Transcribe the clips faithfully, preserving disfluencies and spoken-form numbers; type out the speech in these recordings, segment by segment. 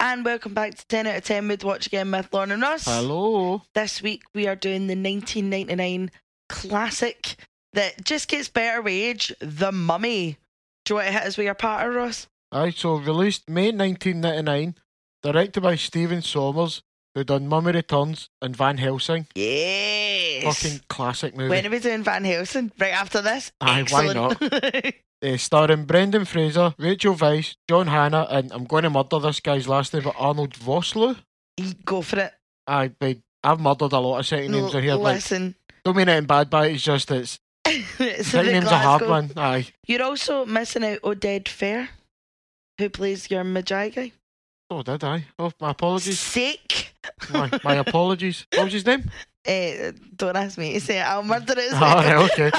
and welcome back to ten out of ten with Watch Again with Lauren and Ross. Hello. This week we are doing the nineteen ninety-nine classic that just gets better with age, The Mummy. Do you want to hit us with your patter, Ross? Aye, so released May nineteen ninety-nine, directed by Stephen Sommers, who done Mummy Returns and Van Helsing. Yes. Fucking classic movie. When are we doing Van Helsing? Right after this? Aye, why not? Excellent. Uh, starring Brendan Fraser, Rachel Weisz, John Hannah, and I'm going to murder this guy's last name, but Arnold Vosloo. Go for it. Aye, but I've murdered a lot of second names in here. Like, Listen. don't mean anything bad by it, it's just it's it's second name's a hard one. Aye. You're also missing out Oded Fair, who plays your Magi guy. Oh, did I? Oh, my apologies. Sick. my, my apologies. What was his name? Uh, don't ask me to say it. I'll murder it. Oh, right, okay.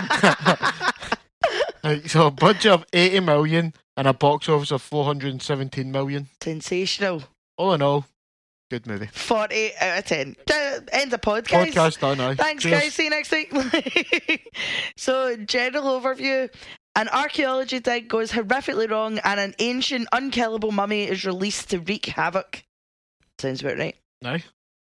Right, so a budget of eighty million and a box office of four hundred seventeen million. Sensational. All in all, good movie. forty out of ten. End the podcast. Podcast done, aye. Thanks, Cheers. guys. See you next week. So, general overview. An archaeology dig goes horrifically wrong and an ancient, unkillable mummy is released to wreak havoc. Sounds about right. Aye.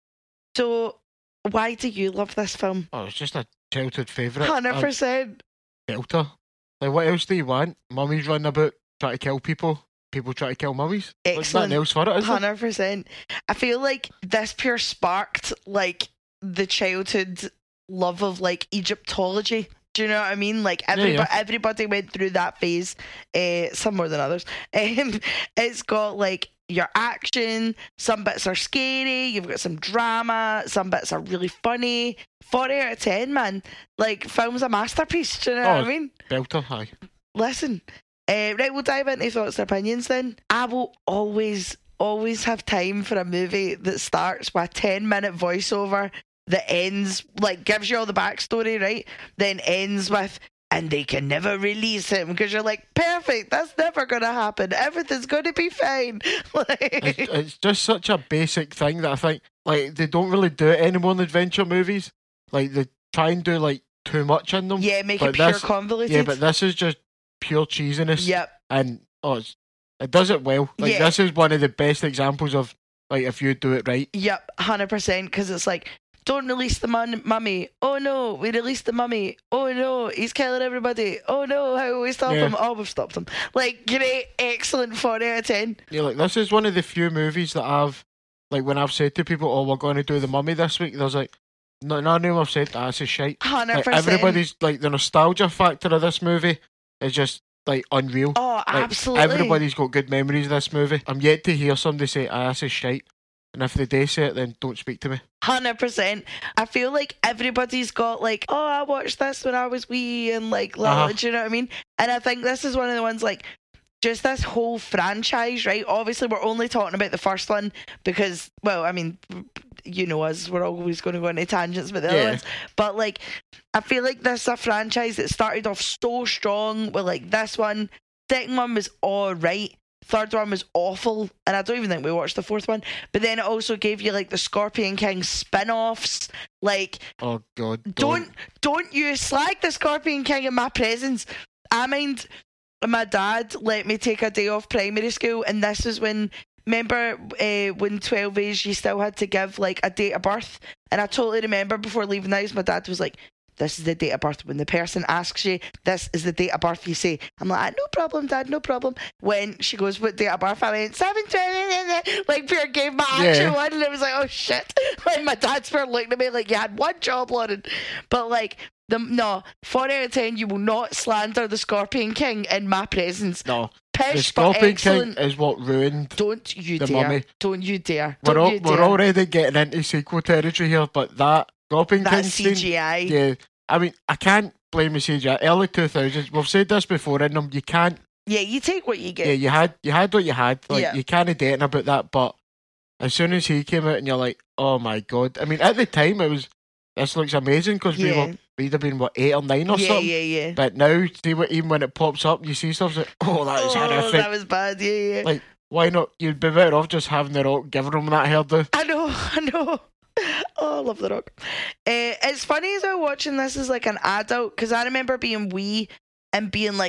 So, why do you love this film? Oh, it's just a childhood favourite. one hundred percent. Belter. Like, what else do you want? Mummies running about trying to kill people. People try to kill mummies. There's Excellent. nothing else for it, is there? one hundred percent. I feel like this pure sparked like the childhood love of like Egyptology. Do you know what I mean? Like everybody, yeah. everybody went through that phase, uh, some more than others. Um, it's got like your action. Some bits are scary. You've got some drama. Some bits are really funny. forty out of ten, man. Like, film's a masterpiece. Do you know Oh, what I mean? Belter, aye. Listen, uh, right, we'll dive into thoughts and opinions then. I will always, always have time for a movie that starts with a ten minute voiceover that ends, like, gives you all the backstory, right? Then ends with, and they can never release him, because you're like, perfect, that's never going to happen. Everything's going to be fine. Like, It's, it's just such a basic thing that I think, like, they don't really do it anymore in adventure movies. Like, they try and do, like, too much in them. yeah, make but it pure this- convoluted. Yeah, but this is just pure cheesiness. Yep. And, oh, it's, it does it well. Like, Yeah. this is one of the best examples of, like, if you do it right. Yep, one hundred percent, because it's like, don't release the mun- mummy. Oh no, we released the mummy. Oh no, he's killing everybody. Oh no, how will we stop Yeah. him? Oh, we've stopped him. Like, great, excellent, forty out of ten. Yeah, like, this is one of the few movies that I've, like, when I've said to people, oh, we're going to do The Mummy this week, there's like, no, none of them have said, ah, this is shite. one hundred Like, percent. everybody's, like, the nostalgia factor of this movie is just, like, unreal. Oh, Like, absolutely. everybody's got good memories of this movie. I'm yet to hear somebody say, ah, this is shite. And if they do say it, then don't speak to me. one hundred percent. I feel like everybody's got like, oh, I watched this when I was wee and like, little, Uh-huh. do you know what I mean? And I think this is one of the ones like, just this whole franchise, right? Obviously, we're only talking about the first one because, well, I mean, you know us, we're always going to go into tangents with the other Yeah. ones. But like, I feel like this is a franchise that started off so strong with like this one. Second one was alright. Third one was awful, and I don't even think we watched the fourth one. But then it also gave you like the Scorpion King spin-offs. Like, Oh, God. don't don't you slag the Scorpion King in my presence. I mind my dad let me take a day off primary school, and this was when, remember uh, when twelve age you still had to give like a date of birth, and I totally remember before leaving the house my dad was like, this is the date of birth. When the person asks you, this is the date of birth, you say. I'm like, no problem, Dad, no problem. When she goes, what date of birth? I went, seven twenty. Like, Pierre gave my actual Yeah. one, and it was like, oh shit. Like, my dad's for looking at me like, you had one job, Lauren. But like, the no, four out of ten, you will not slander the Scorpion King in my presence. No. The Pish, but Scorpion King excellent. is what ruined. Don't you the dare. Mummy. Don't you dare. We're, Don't all, you we're dare. already getting into sequel territory here, but that Scorpion King That's scene, C G I. yeah, I mean, I can't blame the C G I. Early two thousands, we've said this before in them, you can't, Yeah, you take what you get. yeah, you had you had what you had, like, Yeah. you can't date about that, but as soon as he came out and you're like, oh my God, I mean, at the time it was, this looks amazing, because we Yeah. were, we'd have been, what, eight or nine or yeah, something, yeah, yeah. but now, see what, even when it pops up, you see stuff like, oh, that is Oh, horrific, that was bad, yeah, yeah. like, why not, you'd be better off just having the Rock giving him that hairdo. I know, I know. Oh, I love The Rock. Uh, it's funny as well watching this as like an adult, because I remember being wee and being like,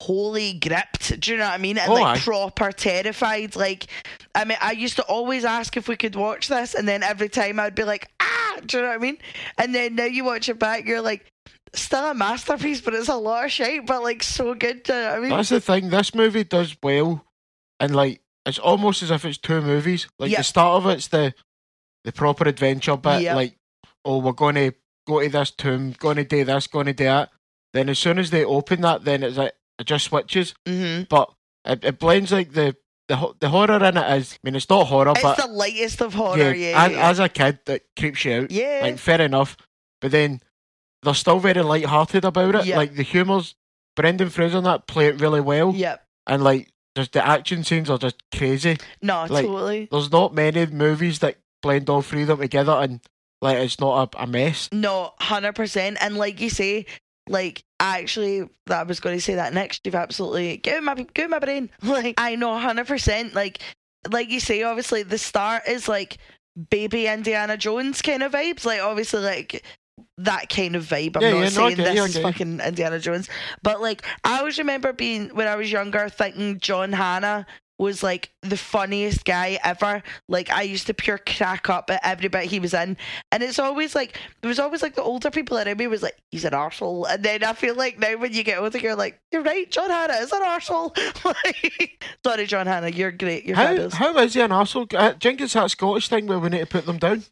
wholly gripped. Do you know what I mean? And Oh, like aye. proper terrified. Like, I mean, I used to always ask if we could watch this, and then every time I'd be like, ah, do you know what I mean? And then now you watch it back, you're like, still a masterpiece, but it's a lot of shit, but like so good. Do you know what I mean? That's the thing. This movie does well, and like it's almost as if it's two movies. Like Yep. the start of it's the the proper adventure bit. Yep. Like, oh, we're going to go to this tomb, going to do this, going to do that. Then as soon as they open that, then it's like it just switches. Mm-hmm. But it, it blends like the the ho- the horror in it is. I mean, it's not horror, It's but the lightest of horror, yeah, yeah. as, yeah. as a kid, that creeps you out. Yeah. Like fair enough, but then they're still very light-hearted about it. Yeah. Like the humour's Brendan Fraser and that play it really well, Yep. and like just the action scenes are just crazy. No, Like, totally. There's not many movies that blend all three of them together and like it's not a, a mess. No, one hundred percent. And like you say, like, actually, I was going to say that next. You've absolutely give my give my brain. Like, I know one hundred percent. Like, like you say, obviously, the start is like baby Indiana Jones kind of vibes. Like, obviously, like that kind of vibe. I'm Yeah, not yeah, no, I saying get you, this I is get you. fucking Indiana Jones, but like, I always remember being when I was younger, thinking John Hannah was like the funniest guy ever. Like, I used to pure crack up at every bit he was in, and it's always like there was always like the older people around me was like, he's an arsehole, and then I feel like now when you get older, you're like, you're right, John Hannah is an arsehole. Like, sorry, John Hannah, you're great, you're How fabulous. how is he an arsehole? Uh, do you think it's that Scottish thing where we need to put them down?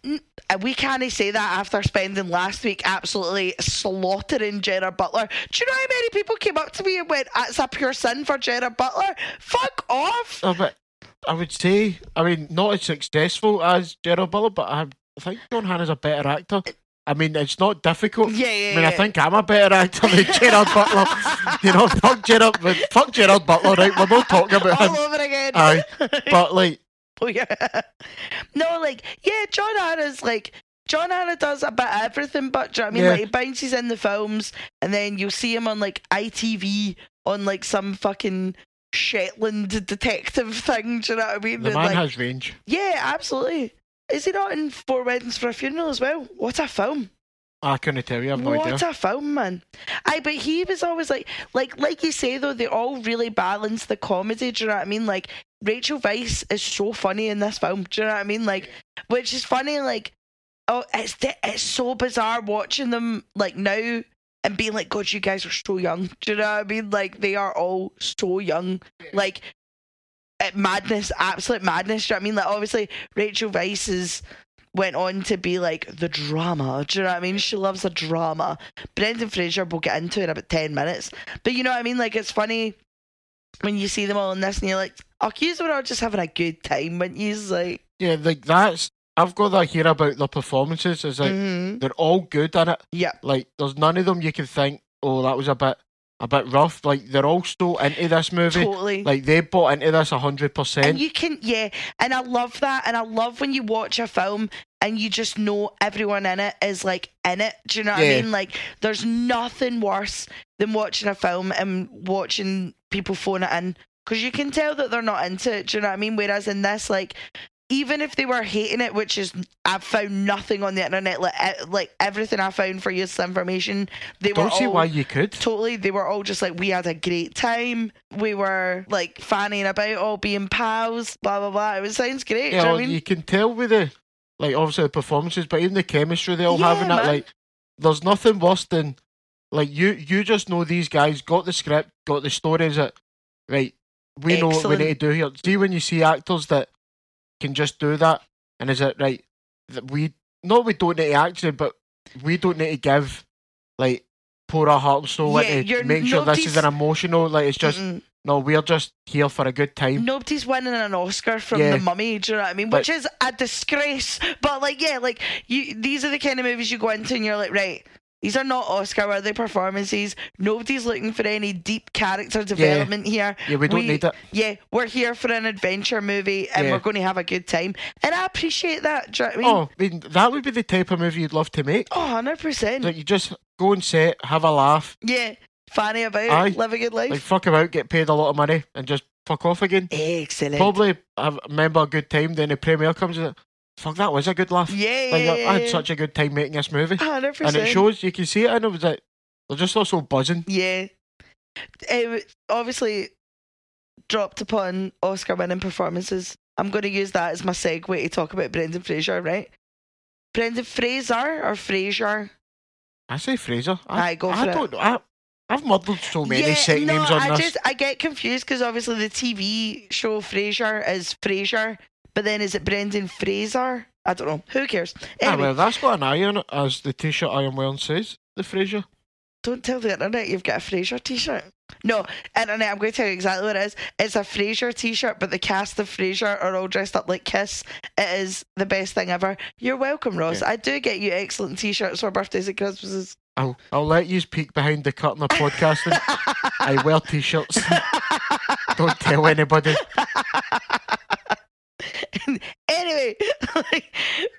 And we can't say that after spending last week absolutely slaughtering Gerard Butler. Do you know how many people came up to me and went, "That's a pure sin for Gerard Butler"? Fuck off. Oh, but I would say, I mean, not as successful as Gerald Butler, but I, I think John Hannah's a better actor. I mean, it's not difficult. Yeah, yeah, I mean, I yeah. think I'm a better actor than Gerard Butler. You know, fuck Gerard, fuck Gerard Butler, right? We're not talking about him. All over again. Aye, but like, Oh yeah. No, like, yeah, John Hannah's like John Hannah does a bit of everything, but do you know what I mean? Yeah. Like, he bounces in the films, and then you'll see him on like I T V on like some fucking Shetland detective thing. Do you know what I mean? the And, man like, has range. yeah, absolutely. Is he not in Four Weddings for a Funeral as well? What a film! I couldn't tell you, I've no What idea. a film, man! Aye, but he was always like, like, like you say though, they all really balance the comedy. Do you know what I mean? Like, Rachel Weisz is so funny in this film. Do you know what I mean? Like, which is funny. Like, oh, it's it's so bizarre watching them like now and being like, God, you guys are so young. Do you know what I mean? Like, they are all so young. Like, uh, madness, absolute madness. Do you know what I mean? Like, obviously, Rachel Weisz is. Went on to be like the drama. Do you know what I mean? She loves the drama. Brendan Fraser, we'll get into in about ten minutes. But you know what I mean? Like, it's funny when you see them all in this and you're like, oh, yous were all just having a good time, weren't yous? Like, Yeah, like that's, I've got that here about their performances. Is like, mhm. they're all good in it. Yeah. Like, there's none of them you can think, oh, that was a bit, a bit rough. Like, they're all so into this movie. Totally. Like, they bought into this a hundred And percent. you can, yeah, and I love that. And I love when you watch a film and you just know everyone in it is like in it. Do you know what Yeah. I mean? Like, there's nothing worse than watching a film and watching people phone it in because you can tell that they're not into it. Do you know what I mean? Whereas in this, like, even if they were hating it, which is, I've found nothing on the internet, like, eh, like everything I found for useful information, they Don't were see all, why you could. totally, they were all just like, we had a great time. We were like fanning about, all being pals, blah, blah, blah. It was, sounds great. Yeah, do you know well, what I mean? you can tell with the, like, obviously the performances, but even the chemistry they all have Yeah, in that, man. like, there's nothing worse than, like, you you just know these guys got the script, got the stories that, right, we know what we Excellent. need to do here. See when you see actors that can just do that, and is it right that we, not we don't need to actually, but we don't need to give, like, pour our heart and soul Yeah, into you're- make sure this is nobody's- an emotional, like, it's just, Mm-mm. no, we're just here for a good time. Nobody's winning an Oscar from Yeah. The Mummy, do you know what I mean? But- Which is a disgrace. But like, yeah, like you, these are the kind of movies you go into and you're like, right, these are not Oscar-worthy performances. Nobody's looking for any deep character development here. Yeah, we don't need it. Yeah, we're here for an adventure movie and Yeah. we're going to have a good time. And I appreciate that. Do you know what I mean? Oh, I mean, that would be the type of movie you'd love to make. Oh, one hundred percent. Like, you just go and set, have a laugh, Yeah, fanny about, Aye. live a good life. like fuck about, get paid a lot of money, and just fuck off again. Excellent. Probably have, remember a good time. Then the premiere comes and fuck, that was a good laugh. Yeah, Like, yeah, I had yeah. such a good time making this movie, one hundred percent. and it shows. You can see it, and it was like they're just all so buzzing. Yeah. Um, obviously, dropped upon Oscar-winning performances. I'm going to use that as my segue to talk about Brendan Fraser, right? Brendan Fraser or Fraser? I say Fraser. I, Aye, go I for don't know. I, I've muddled so many yeah, sick no, names on I this. just I get confused because obviously the T V show Frasier is Fraser, but then is it Brendan Fraser? I don't know. Who cares? Ah, Anyway, well, that's got an eye on it, as the t-shirt I am wearing says. The Fraser. don't tell the internet you've got a Frasier t-shirt. No, internet, I'm going to tell you exactly what it is. It's a Frasier t-shirt, but the cast of Frasier are all dressed up like Kiss. It is the best thing ever. You're welcome, Ross. Yeah. I do get you excellent t-shirts for birthdays and Christmases. I'll, I'll let you peek behind the curtain of podcasting. I wear t-shirts. Don't tell anybody. Anyway, like,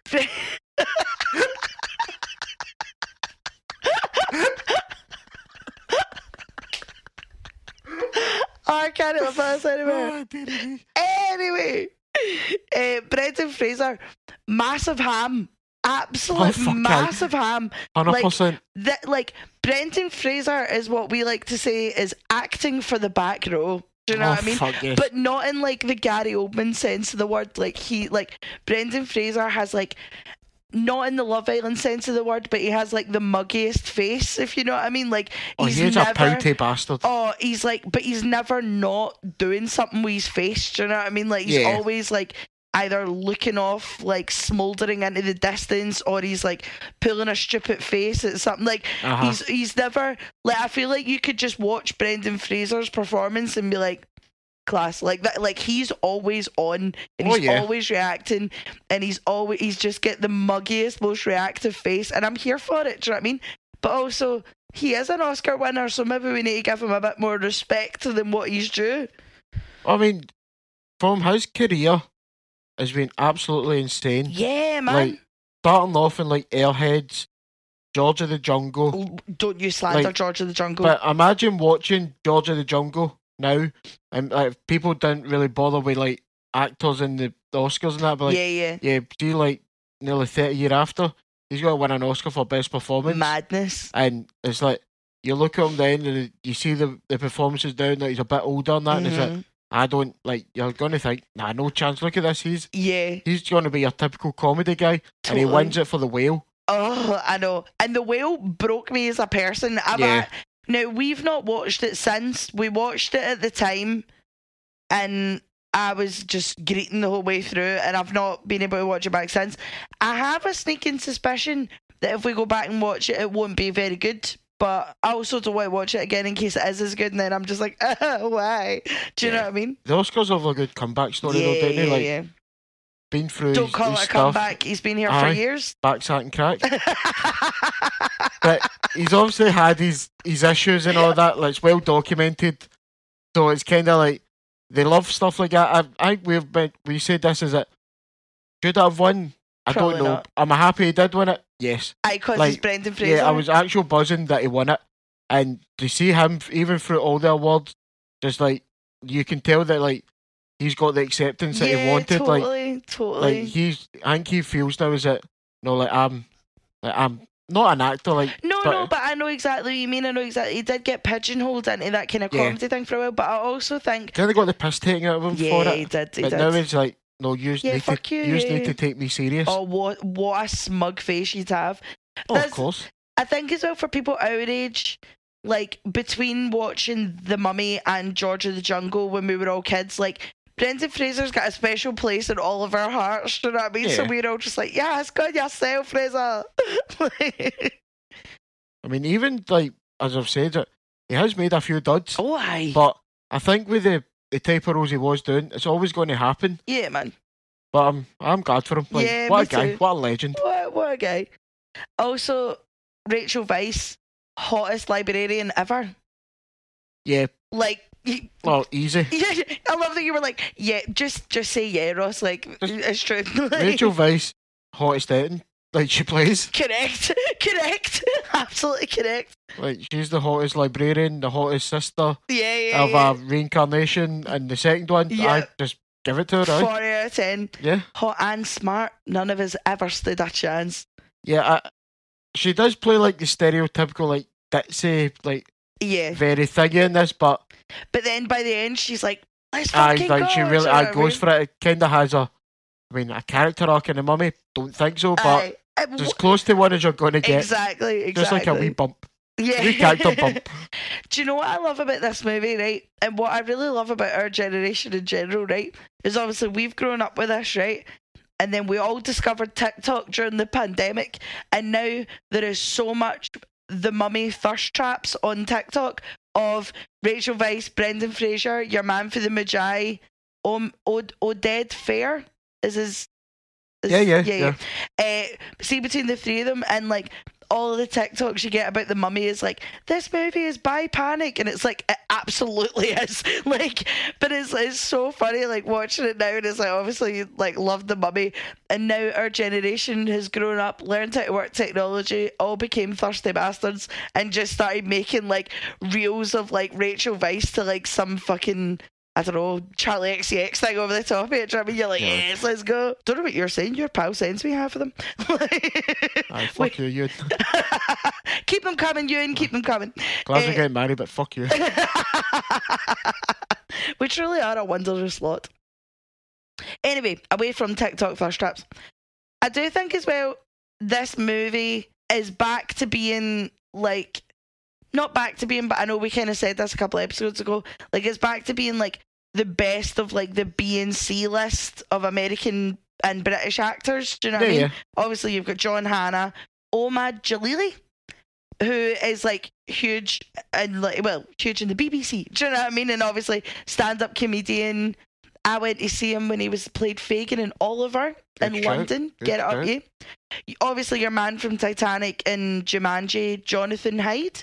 I can't even pass anywhere. Oh, dear me. Anyway, uh, Brendan Fraser, massive ham, absolute Oh, fuck, massive ham. one hundred percent. That like Brendan Fraser is what we like to say is acting for the back row. Do you know oh, what I mean? Fuck yes. But not in like the Gary Oldman sense of the word. Like he, like Brendan Fraser has like, not in the Love Island sense of the word, but he has like the muggiest face, if you know what I mean. Like oh, he's he's never, a pouty bastard. oh, he's like, but he's never not doing something with his face. Do you know what I mean? Like he's Yeah. always like either looking off, like smouldering into the distance, or he's like pulling a stupid face at something. Like Uh-huh. he's he's never like. I feel like you could just watch Brendan Fraser's performance and be like, class, like that. Like he's always on, and Oh, he's yeah. always reacting, and he's always he's just get the muggiest, most reactive face, and I'm here for it. Do you know what I mean? But also, he is an Oscar winner, so maybe we need to give him a bit more respect than what he's due. I mean, from his career, has been absolutely insane. Yeah, man. Like, starting off in like Airheads, George of the Jungle. Oh, don't you slander like, George of the Jungle? But imagine watching George of the Jungle now, and like people didn't really bother with like actors in the, the Oscars and that. But like, yeah, yeah. yeah, see, like nearly thirty year after, he's going to win an Oscar for best performance. Madness. And it's like you look at him then, and you see the the performances down that he's a bit older and that, and it's like, Mhm. I don't like. You're going to think, nah, no chance. Look at this. He's Yeah. he's going to be your typical comedy guy, and he Totally. wins it for The Whale. Oh, I know. And The Whale broke me as a person. I'm Yeah. a- now, we've not watched it since. We watched it at the time, and I was just greeting the whole way through, and I've not been able to watch it back since. I have a sneaking suspicion that if we go back and watch it, it won't be very good. But I also don't want to watch it again in case it is as good, and then I'm just like, oh, why? Do you know Yeah. what I mean? The Oscars have a good comeback story, though, Yeah, don't they? yeah, Like, yeah. been through Don't his, call his it a stuff, comeback. He's been here for Aye. years. backsat and crack. But he's obviously had his, his issues and all that. Like, it's well documented. So it's kind of like they love stuff like that. I, I think we've been, we said this is it. Should I have won? I Probably don't know. not. Am I happy he did win it? Yes. Aye, because Like, he's Brendan Fraser. Yeah, I was actual buzzing that he won it, and to see him even through all the awards, just like you can tell that like he's got the acceptance that yeah, he wanted. Like, totally, totally. like he's, I think he feels now is that no, like I'm, like I'm not an actor, like No, but, no, but I know exactly what you mean. I know exactly. He did get pigeonholed into that kind of Yeah. comedy thing for a while, but I also think, kind of got the piss taken out of him yeah, for he it. did. He But did. now it's like, no, you Yeah, need fuck to, you, yous yeah. need to take me serious. Oh, what what a smug face you'd have. Oh, of that's- course. I think as well for people our age, like between watching The Mummy and George of the Jungle when we were all kids, like Brendan Fraser's got a special place in all of our hearts. Do you know what I mean? So Yeah. we're all just like, yes, good yourself, Fraser. I mean, even like as I've said it, he has made a few duds, oh, aye. but I think with the the type of roles he was doing, it's always going to happen. Yeah, man. But I'm I'm glad for him. Like, Yeah, what me a guy, too. what a legend. What, what a guy. Also, Rachel Weisz, hottest librarian ever. Yeah, Like, y- well, easy. I love that you were like, yeah, just just say yeah, Ross. Like, Just- it's true. Rachel Weisz, hottest dating, like she plays. Correct. Correct. Absolutely correct. Like she's the hottest librarian, the hottest sister Yeah, yeah, of yeah. a reincarnation, and the second one, Yeah. I just give it to her. Four Right? out of ten. Yeah, Hot and smart. None of us ever stood a chance. yeah. I, she does play like the stereotypical like ditzy, like Yeah. very thingy in this, but But then by the end, she's like, let's I fucking like go. she do really you know I what I goes mean? for it. It kind of has a, I mean, a character arc in the Mummy. Don't think so, but Aye. Uh, it's as wh- close to one as you're going to get. Exactly, exactly. Just like a wee bump. Yeah. wee character bump. Do you know what I love about this movie, right? And what I really love about our generation in general, right? Is obviously we've grown up with this, right? And then we all discovered TikTok during the pandemic. And now there is so much The Mummy thirst traps on TikTok of Rachel Weisz, Brendan Fraser, your man for the Magi, um, Od- Oded Fair is his. Is, Yeah, yeah, yeah. Uh, see, between the three of them, and like all of the TikToks you get about the Mummy is like, this movie is by Panic, and it's like, it absolutely is. Like, but it's it's so funny, like watching it now, and it's like, obviously, like, love the Mummy, and now our generation has grown up, learned how to work technology, all became thirsty bastards, and just started making like reels of like Rachel Weisz to like some fucking, I don't know, Charlie X C X thing over the top of it. Do you know what I mean? You're like, Yeah. yes, let's go. Don't know what you're saying. Your pal sends me half of them. Aye, fuck Wait. you, you. Keep them coming, Ewan. Keep them coming. Glad Eh, we're getting married, but fuck you. We truly are a wondrous lot. Anyway, away from TikTok thirst traps, I do think as well this movie is back to being like, not back to being, but I know we kind of said this a couple of episodes ago, like it's back to being like the best of like the B and C list of American and British actors. Do you know what Yeah, I mean? yeah. Obviously you've got John Hannah, Omad Jalili, who is like huge and like, well, huge in the B B C. Do you know what I mean? And obviously stand-up comedian. I went to see him when he was played Fagin in Oliver in Good shout. London. Good Get it up, shout. you. Obviously, your man from Titanic and Jumanji, Jonathan Hyde.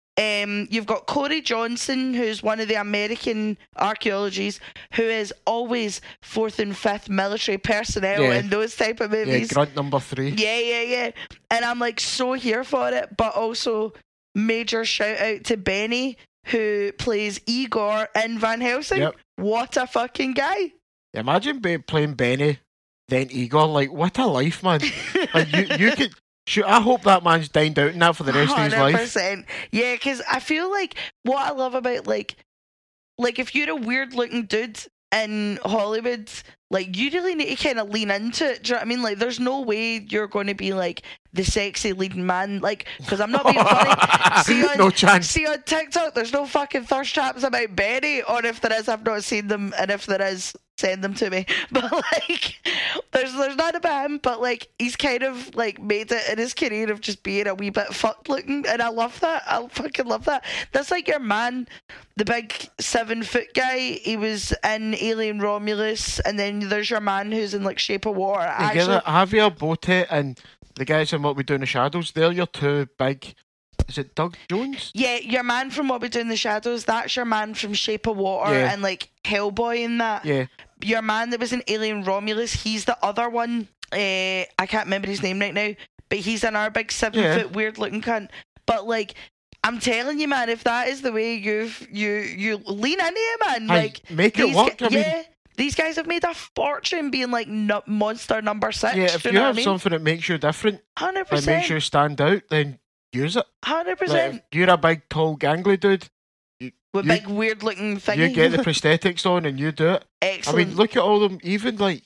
Um, you've got Corey Johnson, who's one of the American archaeologists, who is always fourth and fifth military personnel Yeah. in those type of Yeah, movies. grunt number three. Yeah, yeah, yeah. And I'm like so here for it, but also major shout out to Benny, who plays Igor in Van Helsing. Yep. What a fucking guy. Imagine be playing Benny, then Igor. Like, what a life, man. Like, you, you could. Shoot, I hope that man's dined out in that for the rest of his one hundred life. percent. Yeah, because I feel like what I love about, like, like if you're a weird looking dude in Hollywood, like, you really need to kind of lean into it. Do you know what I mean? Like, there's no way you're going to be like the sexy leading man. Like, because I'm not being funny. See on, No chance. See on TikTok, there's no fucking thirst traps about Benny, or if there is, I've not seen them, and if there is, send them to me. But like, there's there's none about him, but like, he's kind of like made it in his career of just being a wee bit fucked looking, and I love that. I fucking love that. That's like your man, the big seven foot guy. He was in Alien Romulus, and then there's your man who's in like Shape of Water. You Actually, get it? Javier Bote and the guys in What We Do in the Shadows, they're your two big. Is it Doug Jones? yeah, your man from What We Do in the Shadows. That's your man from Shape of Water Yeah. and like Hellboy and that. Yeah. Your man that was in Alien Romulus, he's the other one. Uh, I can't remember his name right now, but he's in our big seven Yeah. foot weird looking cunt. But like, I'm telling you, man, if that is the way you've you you lean into it, man, Aye, like make it these work. gu- I mean, yeah, these guys have made a fortune being like no, monster number six. yeah, if do you, you know have what I mean? something that makes you different, Hundred that makes percent, you stand out, then use it. hundred Like, percent. if you're a big, tall, gangly dude, With you- big weird looking thingy. you get the prosthetics on and you do it. Excellent. I mean, look at all them, even like,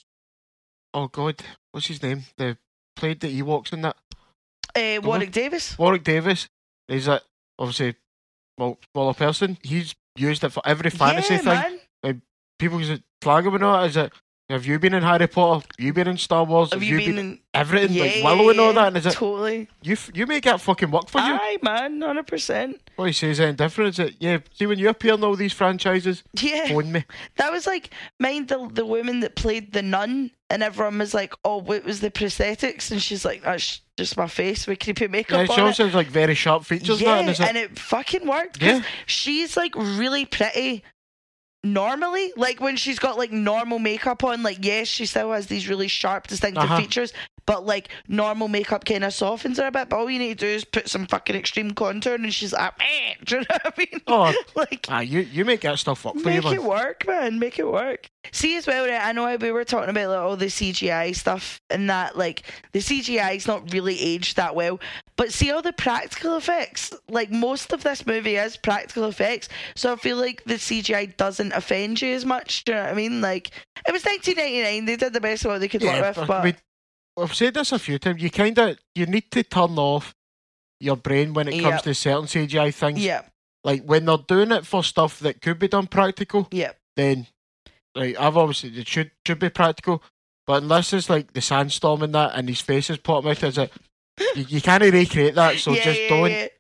oh god, what's his name? The played the Ewoks in that. uh, Warwick Davis. Warwick Davis is a obviously well smaller person. He's used it for every fantasy yeah, thing. man. People use it flag him and all. Is it? Have you been in Harry Potter? Have you been in Star Wars? Have you been in? everything Yeah, like Willow and all that? And is it? totally? You f- you make that fucking work for you. Aye, man, hundred percent. What he says anything different? Is it? Yeah. See when you appear in all these franchises, Yeah. phone me. That was like, mind the the woman that played the nun, and everyone was like, "Oh, what was the prosthetics?" And she's like, "That's just my face with creepy Yeah, makeup she on also it." has like very sharp features. Yeah, and that, and is it? and it fucking worked. 'cause Yeah. she's like really pretty, normally, like when she's got like normal makeup on, like yes, she still has these really sharp, distinctive Uh-huh. features, but like normal makeup kind of softens her a bit. But all you need to do is put some fucking extreme contour, and she's like, eh, do you know what I mean? Oh, like, ah, you you make that stuff work for you, make man. it work, man. Make it work. See as well, right? I know how we were talking about like all the C G I stuff and that. Like the C G I is not really aged that well, but see all the practical effects. Like most of this movie is practical effects, so I feel like the C G I doesn't offend you as much. Do you know what I mean? Like it was nineteen ninety-nine. They did the best of what they could Yeah, work with, but we, I've said this a few times. You kind of you need to turn off your brain when it comes Yep. to certain C G I things. yeah, Like when they're doing it for stuff that could be done practical, yeah, then like I've obviously it should should be practical. But unless it's like the sandstorm and that, and his face is popping out, is it? You, you can't recreate that, so yeah, just yeah, don't. yeah.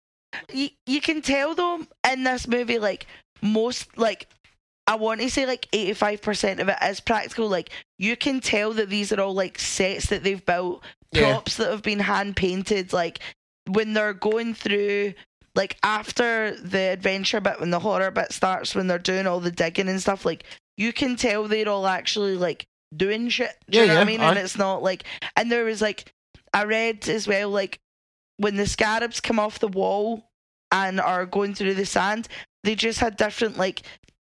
You you can tell though in this movie, like most like. I want to say like eighty-five percent of it is practical. Like you can tell that these are all like sets that they've built, Yeah. props that have been hand painted. Like when they're going through, like after the adventure bit, when the horror bit starts, when they're doing all the digging and stuff, like you can tell they're all actually like doing shit. Do you Yeah, know what yeah, I mean? And aye. it's not like, and there was like, I read as well, like when the scarabs come off the wall and are going through the sand, they just had different like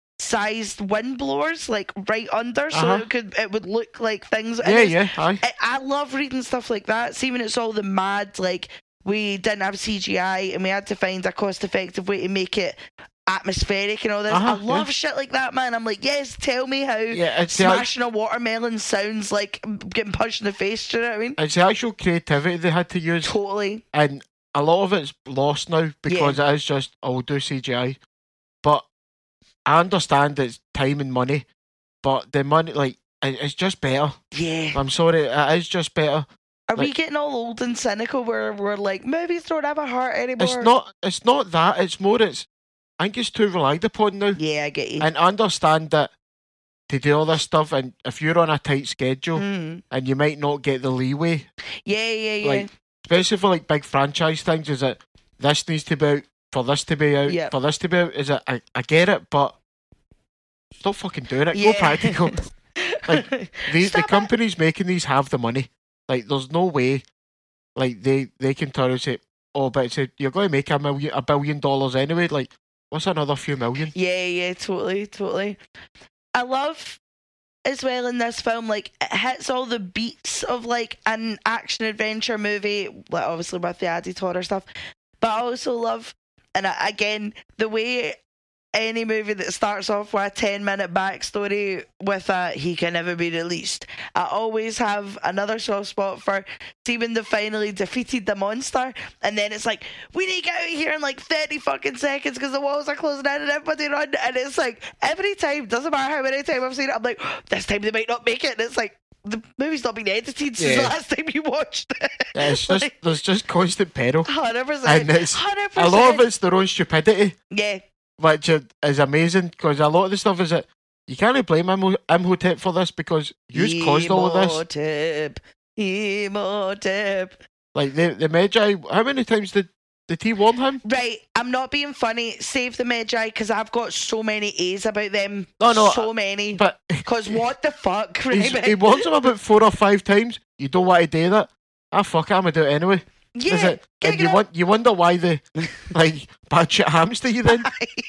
sized wind blowers like right under, so Uh-huh. it could it would look like things. and Yeah, it's- yeah, aye. I, I love reading stuff like that. See, when it's all the mad, like we didn't have C G I and we had to find a cost effective way to make it atmospheric and all this. Uh-huh, I love yeah. shit like that, man. I'm like, yes, tell me how Yeah, it's the, act- smashing a watermelon sounds like getting punched in the face. Do you know what I mean? it's the actual creativity they had to use, Totally. and a lot of it's lost now because it is just I'll do C G I. But I understand it's time and money, but the money, like, it- it's just better. Yeah. I'm sorry, it is just better. Are we like- getting all old and cynical where we're like, movies don't have a heart anymore? It's not. It's not that. It's more. It's. I think it's too relied upon now. Yeah, I get you. And I understand that to do all this stuff, and if you're on a tight schedule Mm. and you might not get the leeway, Yeah, yeah, yeah. like especially for like big franchise things, is it this needs to be out for this to be out Yep. for this to be out? Is it? I, I get it, but stop fucking doing it. Yeah. Go practical. Like, The the Stop it. companies making these have the money. Like there's no way. Like they they can turn and say, oh, but it's a, you're going to make a million a billion dollars anyway. Like what's another few million? Yeah, yeah, totally, totally. I love as well in this film, like it hits all the beats of like an action adventure movie, like obviously with the added horror stuff. But I also love, and I, again, the way any movie that starts off with a ten minute backstory with a he can never be released, I always have another soft spot for see when they finally defeated the monster, and then it's like we need to get out of here in like thirty fucking seconds because the walls are closing in and everybody run, and it's like every time, doesn't matter how many times I've seen it, I'm like this time they might not make it, and it's like the movie's not been edited since the Yeah. last time you watched it. Yeah, it's just Like, there's just constant peril, one hundred percent. and it's one hundred a percent. lot of it's their own stupidity, Yeah. which is is amazing because a lot of the stuff is that you can't blame Imho- Imhotep for this because you've caused all of this. Imhotep. Imhotep. Like the the Magi, how many times did did he warn him? Right, I'm not being funny. Save the Magi because I've got so many A's about them. No, no, so many. But Because what the fuck, he's, right? he warns him about four or five times. You don't want to do that. Ah, fuck it, I'm gonna do it anyway. yeah, Is it? get And you it want you wonder why the like bad shit happens to you then?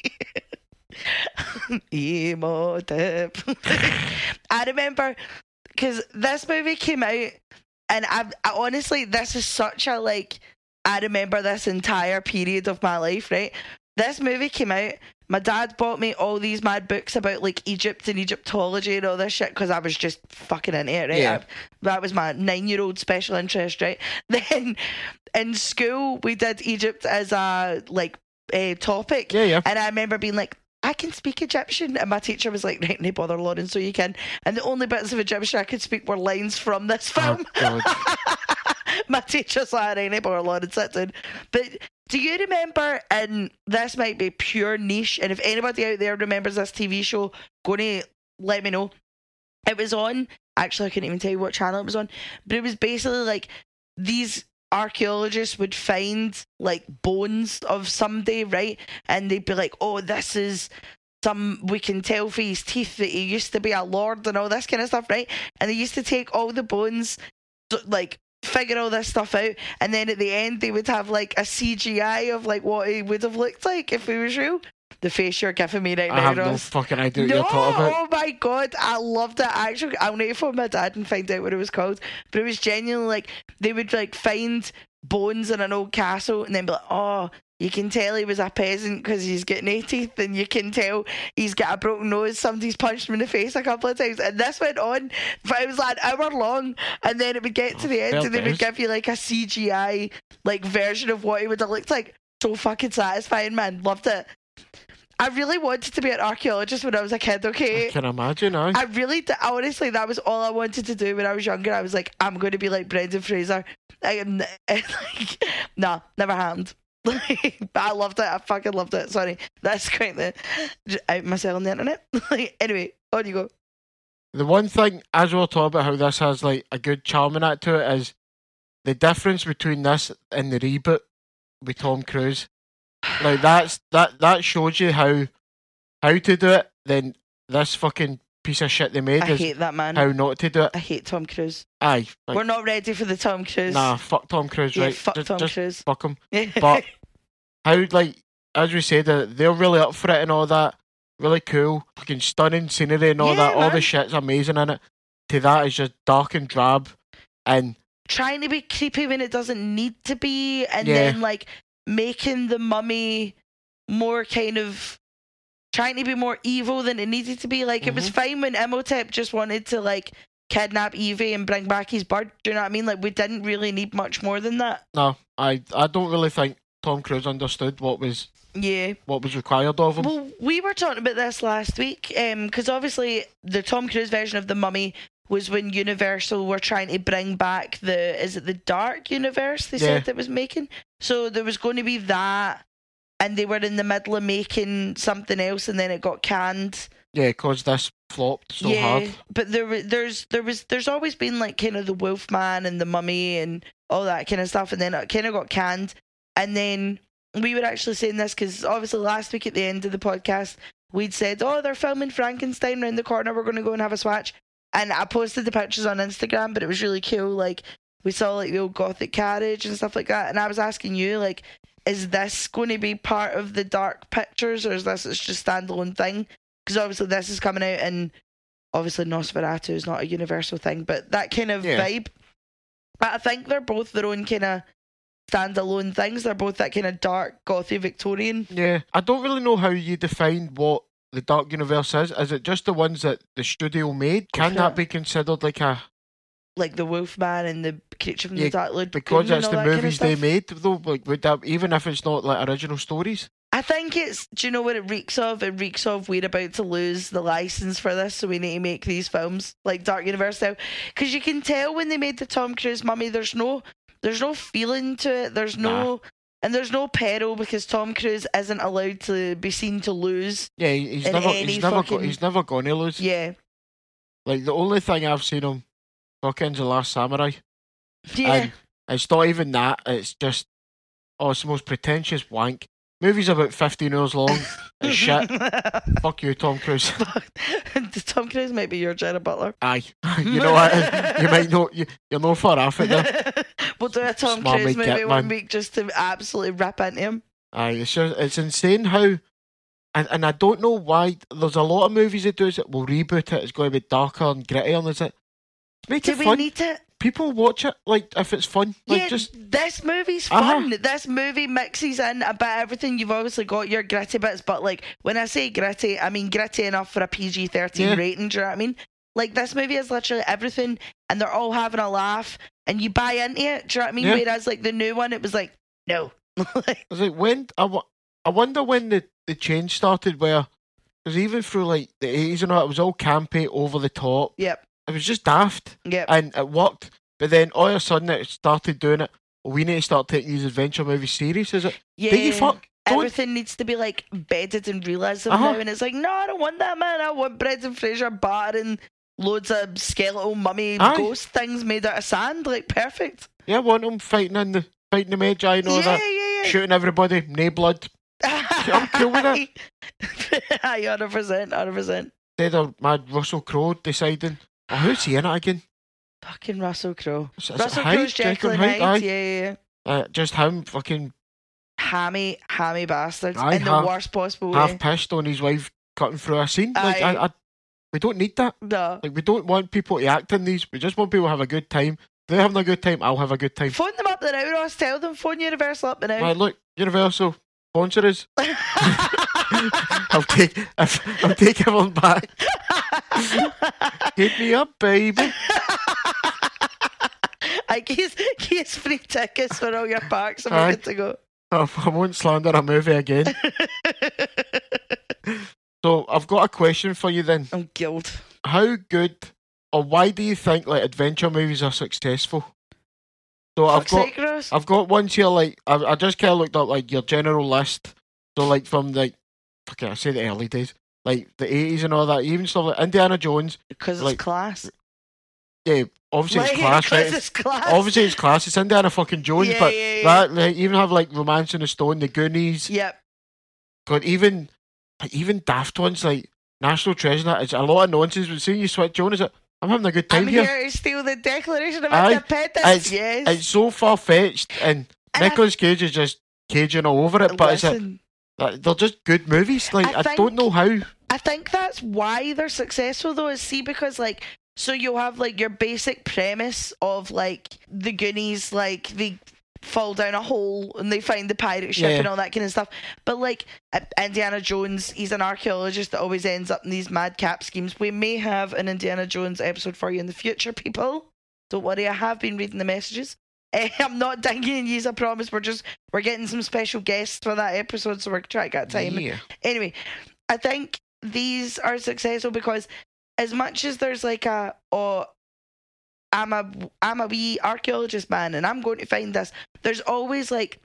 Imhotep. I remember because this movie came out, and I've I, honestly, this is such a like. I remember this entire period of my life, right? This movie came out. My dad bought me all these mad books about like Egypt and Egyptology and all this shit because I was just fucking into it, right? Yeah. I, that was my nine-year-old special interest, right? Then in school we did Egypt as a like a topic, Yeah, yeah. and I remember being like, I can speak Egyptian, and my teacher was like, right, no bother, Lauren, so you can. And the only bits of Egyptian I could speak were lines from this film. Oh, God. My teacher's like, right, no bother, Lauren, sit down. But do you remember, and this might be pure niche, and if anybody out there remembers this T V show, go to let me know. It was on, actually I couldn't even tell you what channel it was on, but it was basically like these archaeologists would find like bones of somebody, right? And they'd be like, oh, this is some, we can tell for his teeth that he used to be a lord and all this kind of stuff, right? And they used to take all the bones, like, figure all this stuff out, and then at the end they would have like a C G I of like what he would have looked like if he was real. The face you're giving me right I now, have Ross. no fucking idea what No, you're talking about. oh my god, I loved it. Actually, I'll need to phone my dad and find out what it was called. But it was genuinely like they would like find bones in an old castle and then be like, oh, you can tell he was a peasant because he's got no teeth, and you can tell he's got a broken nose. Somebody's punched him in the face a couple of times, and this went on for it was like an hour long, and then it would get to the end, fair and they would dues. give you like a C G I like version of what he would have looked like. So fucking satisfying, man. Loved it. I really wanted to be an archaeologist when I was a kid. Okay, I can imagine, aye. I really, d- honestly, that was all I wanted to do when I was younger. I was like, I'm going to be like Brendan Fraser. I am, like, nah, never happened. Like, but I loved it. I fucking loved it. Sorry, that's quite the out myself on the internet. Like, anyway, on you go. The one thing, as we were talking about how this has like a good charm in it to it, is the difference between this and the reboot with Tom Cruise. Like that's that that shows you how how to do it. Then this fucking piece of shit they made I is hate that man. how not to do it. I hate Tom Cruise. Aye, like, We're not ready for the Tom Cruise. nah, fuck Tom Cruise, yeah, right? fuck just, Tom just Cruise. fuck him. But how, like, as we said, uh, they're really up for it and all that. Really cool, fucking stunning scenery and all Yeah, that. All the man. shit's amazing in it. To that is just dark and drab, and Trying to be creepy when it doesn't need to be, and Yeah. then like making the mummy more kind of trying to be more evil than it needed to be. Like it was Mhm. fine when Imhotep just wanted to like kidnap Evie and bring back his bird. Do you know what I mean? Like we didn't really need much more than that. no, I I don't really think Tom Cruise understood what was Yeah. what was required of him. Well, we were talking about this last week, because obviously the Tom Cruise version of The Mummy was when Universal were trying to bring back the, is it the Dark Universe they Yeah. said that was making? So there was going to be that, and they were in the middle of making something else, and then it got canned. Yeah, because this flopped so yeah, hard. but there, wa- there's, there was, there's always been like kind of the Wolfman and the Mummy and all that kind of stuff, and then it kind of got canned, and then we were actually saying this because obviously last week at the end of the podcast we'd said, oh, they're filming Frankenstein round the corner, we're going to go and have a swatch, and I posted the pictures on Instagram, but it was really cool. Like we saw like the old gothic carriage and stuff like that, and I was asking you, like, is this going to be part of the Dark Pictures, or is this it's just standalone thing? Because obviously this is coming out, and obviously Nosferatu is not a Universal thing, but that kind of Yeah. vibe. But I think they're both their own kind of standalone things. They're both that kind of dark, gothy, Victorian. Yeah, I don't really know how you define what the Dark Universe is. Is it just the ones that the studio made? Can Yeah. that be considered like a Like the Wolfman and the Creature from Yeah, the Dark Lagoon because and it's all the that kind of movies they stuff? made though? Like would that even if it's not like original stories? I think it's, do you know what it reeks of? It reeks of we're about to lose the license for this, so we need to make these films like Dark Universe style. Because you can tell when they made the Tom Cruise Mummy, there's no, there's no feeling to it. There's no, and there's no peril because Tom Cruise isn't allowed to be seen to lose. Yeah, he- he's In never any he's never fucking- go, he's never gonna lose. Yeah, Like the only thing I've seen him fucking's The Last Samurai. yeah. And it's not even that, it's just oh it's the most pretentious wank. Movie's about fifteen hours long. It's shit. Fuck you, Tom Cruise. Tom Cruise might be your Jenna Butler. Aye. You know what? You might know you, you're no far off it there. We'll do a Tom Smart Cruise me movie get, one man. week just to absolutely rip into him. Aye, it's just it's insane how and, and I don't know why there's a lot of movies that do it will reboot it, it's going to be darker and grittier and is it make Do it we fun. need to? People watch it like if it's fun. Like Yeah, just this movie's Uh-huh. fun. This movie mixes in a bit of everything. You've obviously got your gritty bits, but like when I say gritty, I mean gritty enough for a P G thirteen Yeah. rating. Do you know what I mean? Like this movie is literally everything, and they're all having a laugh, and you buy into it. Do you know what I mean? Yeah. Whereas like the new one, it was like no. Like, I was like when I, wa- I wonder when the, the change started where because even through like the eighties and all it was all campy, over the top. yep, It was just daft yep. and it worked. But then all of a sudden it started doing it. Well, we need to start taking these adventure movies serious, is it? Yeah. Did you fuck? Don't- Everything needs to be like bedded in realism Uh-huh. now, and it's like, no, I don't want that, man. I want Brendan Fraser battering loads of skeletal mummy Aye. ghost things made out of sand. Like, perfect. Yeah, I want them fighting in the fighting the Magi and all yeah, that. yeah, yeah. Shooting everybody, no blood. I'm cool with it. Aye, one hundred percent, one hundred percent. Instead of mad Russell Crowe deciding, oh, who's he in it again? Fucking Russell Crowe. Is, is Russell Hyde? Crowe's Jekyll and Hyde? Hyde. Aye. Yeah, yeah, yeah. Uh, just him fucking Hammy, hammy bastards Aye, in the half- worst possible half way. pissed on his wife cutting through a scene. Like, Aye. I, I, we don't need that. No. Like, we don't want people to act in these. We just want people to have a good time. If they're having a good time, I'll have a good time. Phone them up the now, Ross. Tell them. Phone Universal up the now. Right, look, Universal, sponsor us. I'll take, I'll take everyone back. Hit me up, baby. I guess, guess free tickets for all your parks and Aye. we're good to go. I, I won't slander a movie again. So I've got a question for you then. I'm guilt. How good or why do you think like adventure movies are successful? So I've Fuck's got sake, Ross. I've got ones here like I, I just kind of looked up like your general list. So like from like okay, I say the early days, like the eighties and all that, even stuff like Indiana Jones. Because it's like- class. Yeah, obviously Like, it's class, 'cause right? it's class. Obviously it's class. It's Indiana fucking Jones, Yeah, but yeah, yeah. that like, even have like Romance in the Stone, the Goonies. Yep. God, even like, even daft ones like National Treasure. That it's a lot of nonsense. But seeing you switch Joan is it? I'm having a good time I'm here. here to steal the Declaration of Aye. Independence. It's, yes. it's so far fetched, and, And I- Nicolas Cage is just caging all over it. But it's a, Listen, like, they're just good movies. Like I I, think- don't know how. I think that's why they're successful though, is see because like so you'll have like your basic premise of like the Goonies, like they fall down a hole and they find the pirate ship Yeah. and all that kind of stuff. But like uh, Indiana Jones, he's an archaeologist that always ends up in these madcap schemes. We may have an Indiana Jones episode for you in the future, people. Don't worry, I have been reading the messages. Eh, I'm not dinging you, I promise. We're just we're getting some special guests for that episode, so we're trying to get time. Yeah. Anyway, I think these are successful because as much as there's like a oh I'm a I'm a wee archaeologist man and I'm going to find this, there's always like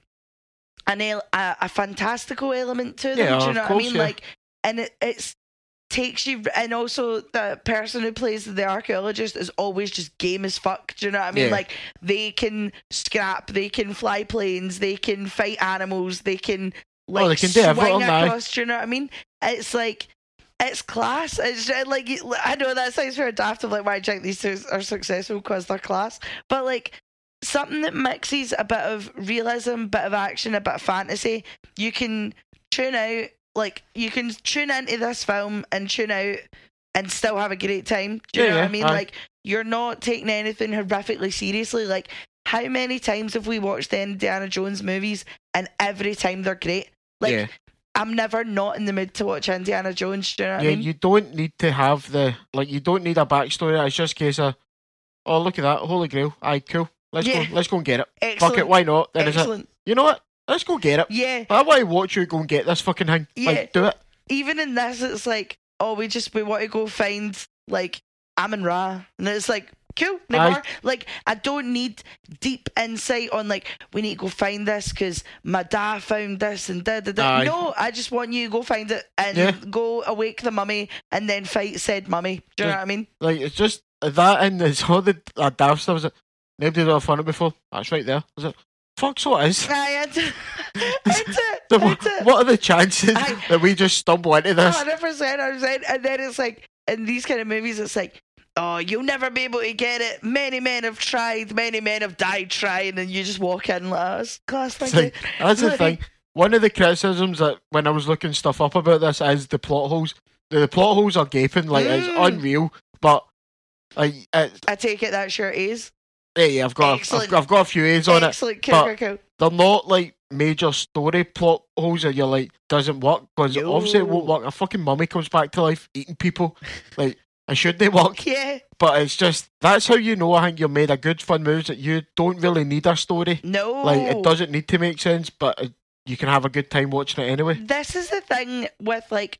an el- a, a fantastical element to them. Yeah, do you of know what I course, mean? yeah. Like, and it it's takes you, and also the person who plays the archaeologist is always just game as fuck. Do you know what I mean? Yeah. Like they can scrap, they can fly planes, they can fight animals, they can like Oh, they can do everything, swing aye. across. Do you know what I mean? It's like it's class. It's just, like I know that sounds very daft of like why I think these two are successful because they're class, but like something that mixes a bit of realism, bit of action, a bit of fantasy. You can tune out, like you can tune into this film and tune out and still have a great time. Do you Yeah, know what yeah, I mean? aye. Like you're not taking anything horrifically seriously. Like how many times have we watched the Indiana Jones movies and every time they're great? Like yeah. I'm never not in the mood to watch Indiana Jones. Do you know what Yeah, I mean? you don't need to have the like. You don't need a backstory. It's just a case of, oh look at that, Holy Grail. Aye, cool. Let's Yeah. go. Let's go and get it. Excellent. Fuck it. Why not? Then is it? Excellent. You know what? Let's go get it. Yeah. I want to watch you go and get this fucking thing. Yeah. Like, do it. Even in this, it's like, oh, we just we want to go find like Amun Ra, and it's like, cool, no Aye. more. Like, I don't need deep insight on like we need to go find this because my dad found this and da da da. Aye. No, I just want you to go find it and Yeah. go awake the mummy and then fight said mummy. Do you know Yeah. what I mean? Like it's just that and it's all the uh, daft stuff. Is it? Nobody's ever found it before. That's right there. Is it? Fuck, so it is. Aye, it's it. It's it. So It's what, it. what are the chances Aye. that we just stumble into this? Hundred percent, hundred percent. And then it's like in these kind of movies, it's like, oh, you'll never be able to get it. Many men have tried. Many men have died trying, and you just walk in like, oh, it's class, thank It's like, you. that's the thing. One of the criticisms that when I was looking stuff up about this is the plot holes. The, the plot holes are gaping, like it's Mm. unreal. But like, it, I take it that shirt is yeah, yeah, I've got, a, I've Excellent. got, I've got a few A's on it. excellent. Cool, but- cool, cool. They're not like major story plot holes that you're like doesn't work because Yo. obviously it won't work. A fucking mummy comes back to life eating people. Like, it shouldn't work. Yeah, But it's just that's how you know I think you made a good fun movie that you don't really need a story. no. Like it doesn't need to make sense, but it, you can have a good time watching it anyway. This is the thing with like,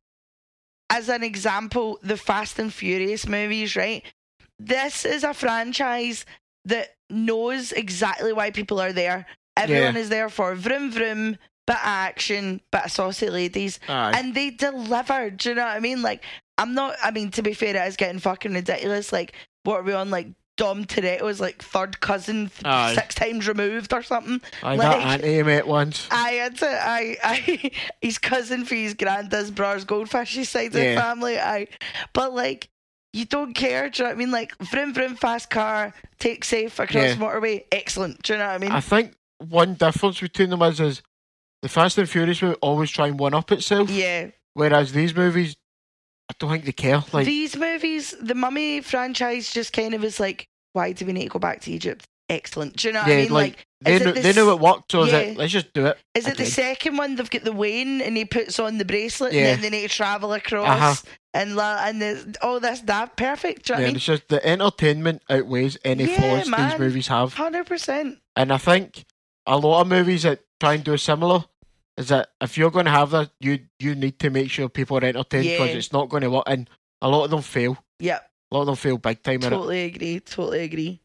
as an example, the Fast and Furious movies, right? This is a franchise that knows exactly why people are there. Everyone Yeah. is there for vroom vroom, bit of action, bit of saucy ladies, Aye. and they deliver. Do you know what I mean? Like, I'm not. I mean, to be fair, it is getting fucking ridiculous. Like, what are we on? Like Dom Toretto's like third cousin, th- Aye. six times removed or something. Aye, Like- that auntie he met once. I had to, I, I, his cousin for his granddad's brother's goldfishy side of the Yeah. family. I, but like, you don't care. Do you know what I mean? Like, vroom vroom, fast car, take safe across Yeah. motorway. Excellent. Do you know what I mean? I think one difference between them is, is the Fast and Furious movie always try and one up itself, yeah. whereas these movies, I don't think they care. Like, These movies, the Mummy franchise, just kind of is like, why do we need to go back to Egypt? Excellent. Do you know what yeah, I mean? like, Like, they is it knew, the they knew s- it worked, so is yeah. it, let's just do it. Is it the again. second one? They've got the Wayne and he puts on the bracelet Yeah. and then they need to travel across Uh-huh. and la- and the, all this that perfect. Do you know Yeah, what I mean? it's just the entertainment outweighs any Yeah, flaws man. these movies have. Hundred percent. And I think a lot of movies that try and do similar is that if you're going to have that, you you need to make sure people are entertained because Yeah. it's not going to work. And a lot of them fail. Yep. A lot of them fail big time in it. Totally agree. Totally agree.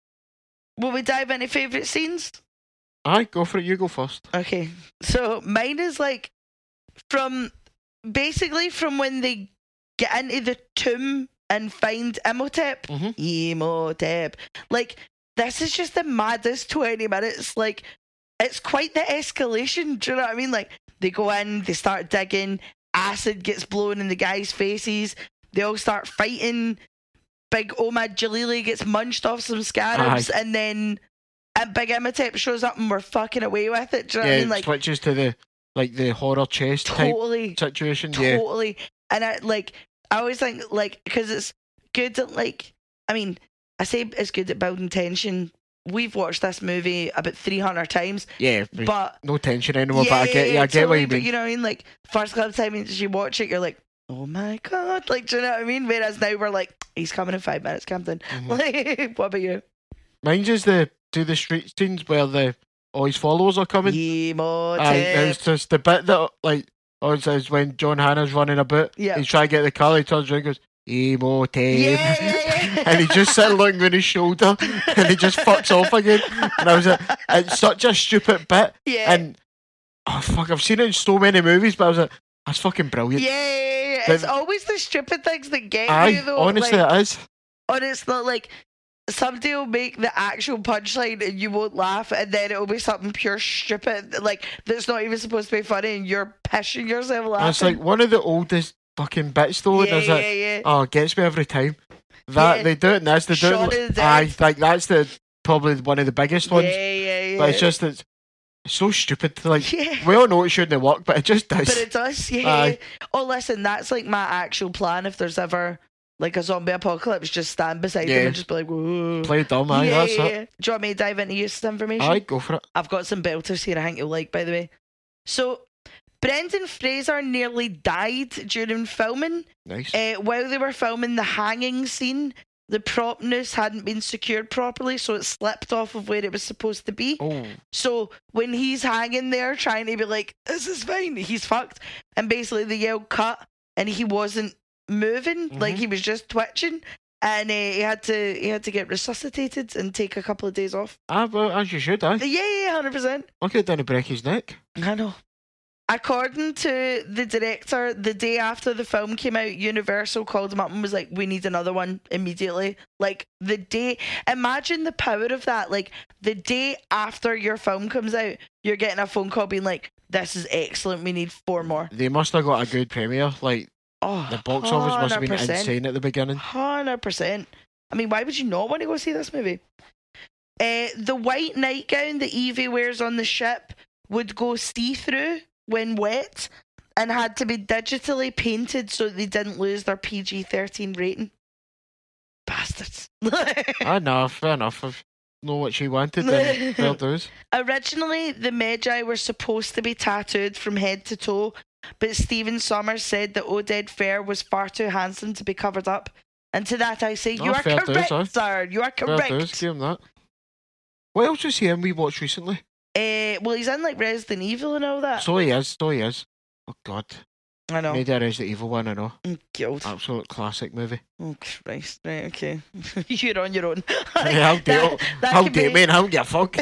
Will we dive into favourite scenes? Aye, go for it. You go first. Okay. So mine is like from basically from when they get into the tomb and find Imhotep. Mhm. Imhotep. Like, this is just the maddest twenty minutes. Like, it's quite the escalation. Do you know what I mean? Like, they go in, they start digging, acid gets blown in the guys' faces, they all start fighting. Big Omad Jalili gets munched off some scarabs, Aye. and then and Big Imhotep shows up and we're fucking away with it. Do you know Yeah, what I mean? it Like, switches to the like the horror chase type totally, situation. Yeah, totally. And I like, I always think like because it's good at like, I mean, I say it's good at building tension. We've watched this movie about three hundred times, yeah. we- but no tension anymore. yeah, but I get, yeah, yeah, I get totally, what you but mean. you know what I mean? Like, first couple of times you watch it, you're like, oh my god, like, do you know what I mean? Whereas now we're like, he's coming in five minutes, calm down. Mhm. Like, what about you? Mine's just the to the street scenes where the all his followers are coming. Imhotep. Aye, it's just the bit that like oh, it's, it's when John Hannah's running about. Yeah. He's trying to get the car. He turns around and goes, Imhotep. Yeah, yeah, yeah. And he just sitting looking on his shoulder and he just fucks off again. And I was like, it's such a stupid bit. Yeah. And oh fuck, I've seen it in so many movies, but I was like, that's fucking brilliant. Yeah, yeah, yeah. But- It's always the stupid things that get Aye, you, though. honestly, like, it is. and it's not like somebody will make the actual punchline and you won't laugh, and then it'll be something pure stupid, like that's not even supposed to be funny, and you're pissing yourself laughing. And it's like one of the oldest fucking bits though. yeah, and it's yeah, like, yeah. oh, it gets me every time. That Yeah. they do it in this, they do Shaun it. of the Like, aye, Dead. like that's the probably one of the biggest ones. Yeah, yeah, yeah. But it's just it's, it's so stupid. Like yeah. we all know it shouldn't work, but it just does. But it does, yeah. Aye. Oh, listen, that's like my actual plan. If there's ever like a zombie apocalypse, just stand beside Yeah. them and just be like, whoa. Play dumb, aye, yeah, that's yeah, it. yeah. Do you want me to dive into useless information? Aye, go for it. I've got some belters here I think you'll like, by the way. So, Brendan Fraser nearly died during filming. Nice. Uh, while they were filming the hanging scene, the prop noose hadn't been secured properly, so it slipped off of where it was supposed to be. oh, So when he's hanging there trying to be like, this is fine, he's fucked. And basically they yelled cut and he wasn't moving, like Mhm. he was just twitching. And uh, he had to he had to get resuscitated and take a couple of days off. ah, well, as you should, aye. Yeah, yeah, one hundred percent. Look at Danny break his neck. I know. According to the director, the day after the film came out, Universal called him up and was like, we need another one immediately. Like, the day, imagine the power of that. Like, the day after your film comes out, you're getting a phone call being like, this is excellent, we need four more. They must have got a good premiere. Like Oh, the box office must have been one hundred percent. insane at the beginning. one hundred percent. I mean, why would you not want to go see this movie? Uh, the white nightgown that Evie wears on the ship would go see-through when wet and had to be digitally painted so they didn't lose their P G thirteen rating. Bastards. Ah, no, fair enough. I know what she wanted, then fair dues. Originally, the Magi were supposed to be tattooed from head to toe, but Stephen Sommers said that Oded Fair was far too handsome to be covered up. And to that I say, Oh, you are fair dues, correct, aye. sir. You are Fair correct. dues, give him that. What else was he in we watched recently? Uh, well, he's in like Resident Evil and all that. So he is, so he is. Oh god. I know. Made a Resident Evil one, I know. Oh, God. Absolute classic movie. Oh, Christ. Right, okay. You're on your own. Hey, how dare, how dare, man, how do you fuck?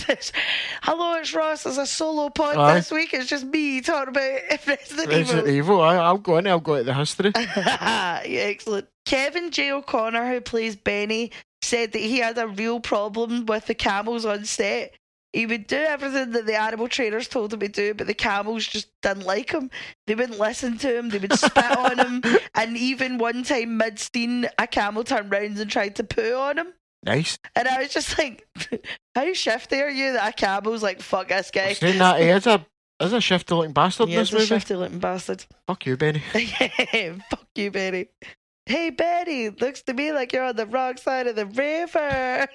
Hello, it's Ross. It's a solo pod Aye. this week. It's just me talking about Resident Resident Evil. Evil, I, I'll go in, I'll go to the history. Yeah, excellent. Kevin J. O'Connor, who plays Benny, said that he had a real problem with the camels on set. He would do everything that the animal trainers told him to do, but the camels just didn't like him. They wouldn't listen to him. They would spit on him. And even one time, mid-scene, a camel turned round and tried to poo on him. Nice. And I was just like, how shifty are you that a camel's like, fuck this guy? Saying that, he is a, is a shifty looking bastard He in is this a movie. shifty looking bastard. Fuck you, Benny. Fuck you, Benny. Hey, Benny, looks to me like you're on the wrong side of the river.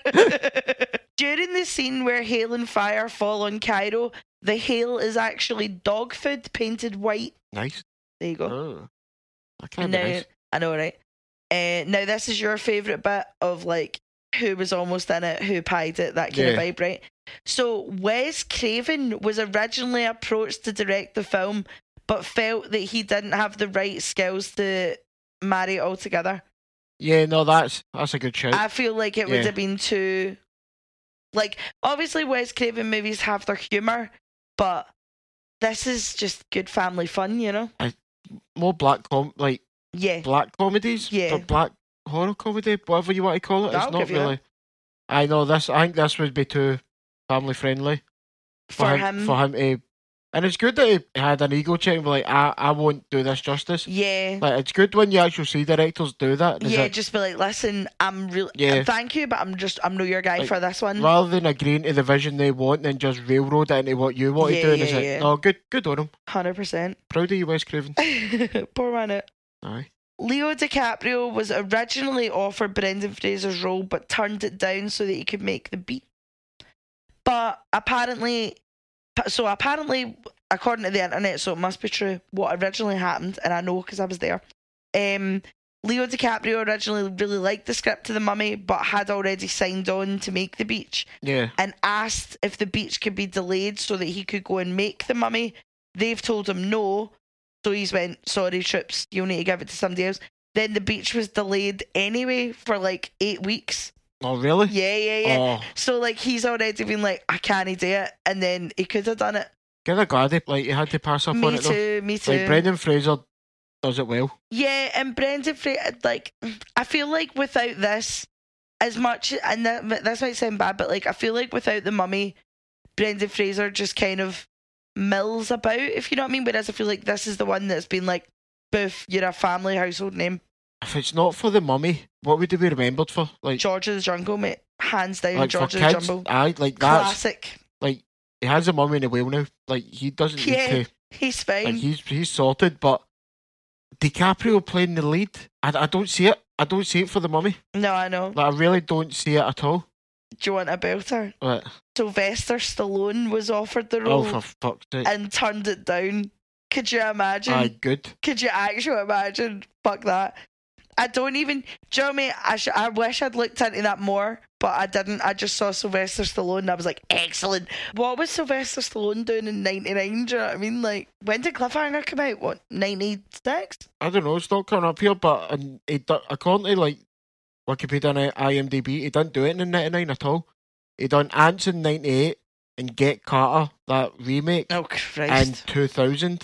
During the scene where hail and fire fall on Cairo, the hail is actually dog food painted white. Nice. There you go. Oh, that can't Now, be nice. I know, right? Uh, now, this is your favourite bit of like who was almost in it, who pied it, that kind Yeah. of vibe, right? So, Wes Craven was originally approached to direct the film, but felt that he didn't have the right skills to marry it all together. Yeah, no, that's that's a good shout. I feel like it would Yeah. have been too. Like, obviously, Wes Craven movies have their humour, but this is just good family fun, you know? More black com like Yeah. black comedies, Yeah. or black horror comedy, whatever you want to call it. I'll It's not give you that. really. I know this. I think this would be too family friendly For him. For him to, and it's good that he had an ego check and be like, I, I won't do this justice. Yeah. Like, it's good when you actually see directors do that. Is Yeah, it- just be like, listen, I'm really. Yeah. Thank you, but I'm just, I'm not your guy Like, for this one. rather than agreeing to the vision they want and just railroad it into what you want Yeah, to do. And yeah, it's like, yeah. no, good, good on him. one hundred percent. Proud of you, Wes Craven. Poor man. It. Aye. Leo DiCaprio was originally offered Brendan Fraser's role, but turned it down so that he could make The Beat. But apparently, so apparently, according to the internet, so it must be true, what originally happened, and I know because I was there, um, Leo DiCaprio originally really liked the script to The Mummy, but had already signed on to make The Beach, Yeah. and asked if The Beach could be delayed so that he could go and make The Mummy. They've told him no, so he's went, sorry, Troops, you'll need to give it to somebody else. Then The Beach was delayed anyway for like eight weeks. Oh, really? Yeah, yeah, yeah. Oh, So like he's already been like, I can't do it, and then he could have done it. kind of glad he, like, he had to pass up on Me it though. too, me too. Like, Brendan Fraser does it well. Yeah, and Brendan Fraser, like, I feel like without this, as much, and that, this might sound bad, but like, I feel like without The Mummy, Brendan Fraser just kind of mills about, if you know what I mean. Whereas I feel like this is the one that's been like, boof, you're a family household name. If it's not for The Mummy, what would he be remembered for? Like, George of the Jungle, mate. Hands down, like for George of the kids? Jungle. Aye, like that's Classic. like he has a mummy in the whale now. Like he doesn't Yeah, need to. he's fine. Like he's he's sorted, but DiCaprio playing the lead, I, I don't see it. I don't see it for The Mummy. No, I know. Like I really don't see it at all. Do you want a belter? Like, Sylvester Stallone was offered the oh, role for fuck's sake! and turned it down. Could you imagine? Aye, good. Could you actually imagine? Fuck that. I don't even. Do you know what I mean? I, sh- I wish I'd looked into that more, but I didn't. I just saw Sylvester Stallone and I was like, excellent. What was Sylvester Stallone doing in ninety-nine? Do you know what I mean? Like, when did Cliffhanger come out? What, ninety-six? I don't know. It's not coming up here, but um, he, do- according to like Wikipedia and IMDb, he didn't do it in ninety-nine at all. He done Ants in ninety-eight and Get Carter, that remake, Oh, in Christ. two thousand.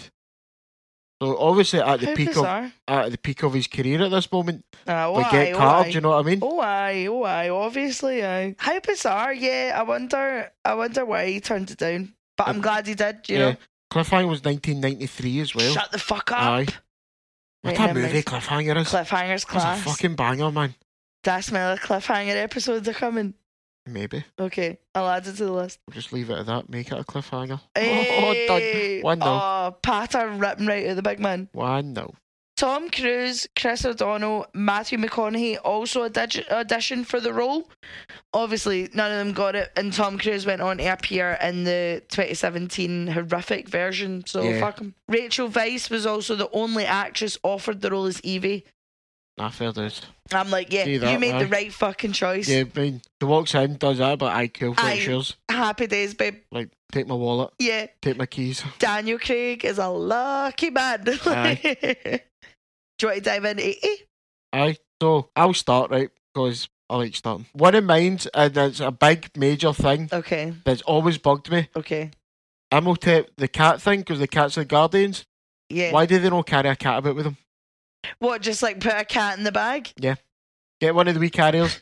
So obviously at the How peak of bizarre. at the peak of his career at this moment, Ah, oh, like aye, Get oh, Carter. aye. Do you know what I mean? Oh aye, oh aye, obviously aye. How bizarre, yeah. I wonder I wonder why he turned it down. But I'm Uh, glad he did, you yeah. know. Cliffhanger was nineteen ninety-three as well. Shut the fuck up. Aye. What Right, a never movie mind. Cliffhanger is. Cliffhanger's That's class. a fucking banger, man. That's my cliffhanger episodes are coming. Maybe. Okay, I'll add it to the list. We'll just leave it at that. Make it a cliffhanger. Hey! Oh, done. One nil. Oh, patter ripping right out the big man. One nil. Tom Cruise, Chris O'Donnell, Matthew McConaughey also audi- auditioned for the role. Obviously, none of them got it, and Tom Cruise went on to appear in the twenty seventeen horrific version, so Yeah. fuck him. Rachel Weisz was also the only actress offered the role as Evie. Nah, fair dues. I'm like, yeah, See that, you made aye. the right fucking choice. Yeah, I mean, she walks in, does that, but I cool, Aye. thanks yours. Happy days, babe. Like, take my wallet, Yeah. take my keys. Daniel Craig is a lucky man. Aye. Do you want to dive in eighty? Aye, so I'll start, right, because I like starting. One of mine, and it's a big, major thing Okay. that's always bugged me. Okay. Imhotep, the cat thing, because the cat's the Guardians. Yeah. Why do they not carry a cat about with them? What, just like put a cat in the bag? Get one of the wee carriers.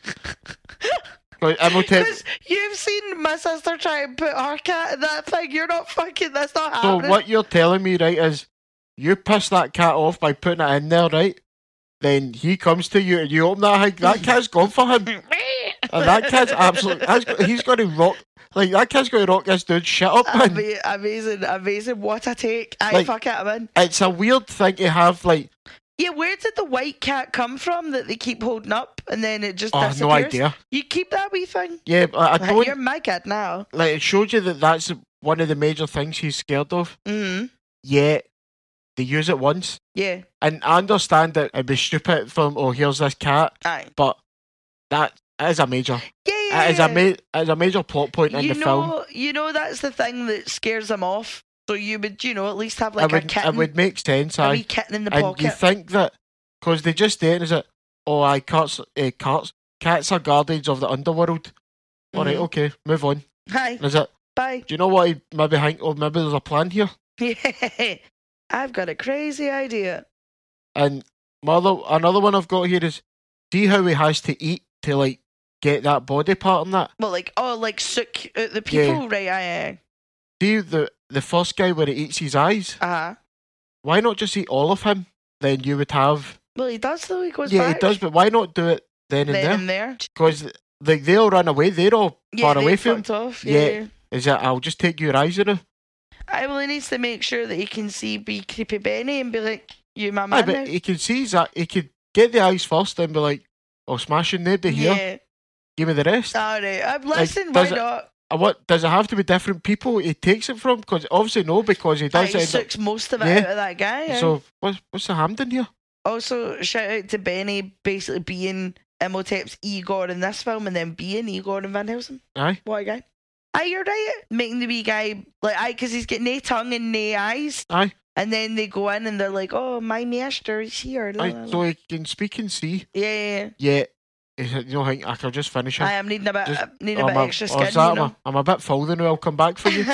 'Cause Imhotep. Because you've seen my sister try and put her cat in that thing. You're not fucking, that's not So happening. what you're telling me, right, is you piss that cat off by putting it in there, right? Then he comes to you and you open that thing. That cat's gone for him. And that kid's absolutely, that's, got- he's going to rock, like, that kid's going to rock this dude's shit up, man. Ama- amazing, amazing. What a take. I Like- fuck it, man. It's a weird thing to have, like, Yeah, where did the white cat come from that they keep holding up and then it just oh, disappears? no idea. You keep that wee thing? Yeah, but I You're don't, my cat now. like, it showed you that that's one of the major things he's scared of. Mm-hmm. Yet, they use it once. Yeah. And I understand that it'd be stupid for them, oh, here's this cat, Aye. but that is a major, Yeah, yeah, it is a, yeah. ma- it's a major plot point in you the know, film. You know that's the thing that scares them off. So you would, you know, at least have It like a would, kitten. it would make sense, a aye. wee kitten in the And pocket. you think that, because they just say it, is it, oh, I cats, uh, cats, cats are guardians of the underworld. Alright, Mhm. okay, move on. Hi. Is it, Bye. do you know what I maybe think, oh, maybe there's a plan here? Yeah. I've got a crazy idea. And my other, another one I've got here is, see how he has to eat to, like, get that body part and that? Well, like, oh, like sook at the people, right? Aye, See the, the first guy where he eats his eyes? aye. Uh-huh. Why not just eat all of him? Then you would have... Well, he does though. He goes yeah, back. he does, but why not do it then and Then there? and there. Because like, they'll run away, they're all Yeah, far they away from him. fucked off. Yeah. Yeah. Is that, I'll just take your eyes now? I well, he needs to make sure that he can see be creepy Benny and be like, "You my Aye, man." but now." he can see that, he could get the eyes first and be like, oh, smashing nobody here, Yeah. give me the rest. All right. I'm listening. does Why it- not? Uh, what, does it have to be different people he takes it from? Because obviously no, because he Aye, does he end up... sucks most of it Yeah. out of that guy. aye. So, what's, what's the Hamden here? Also, shout out to Benny basically being Imhotep's Igor in this film and then being Igor in Van Helsing. Aye. What a guy. Aye, you're right. Making the wee guy, like, aye, because he's got no tongue and no eyes. Aye. And then they go in and they're like, oh, my master is here. La, la, Aye, la. so he can speak and see. Yeah, yeah, yeah. Yeah. He said, you know, I think I could just finish it. Aye, I'm needing a bit, Just- uh, needing a I'm bit a- extra oh, skin, is that you know. I'm, a, I'm a bit full now, I'll come back for you.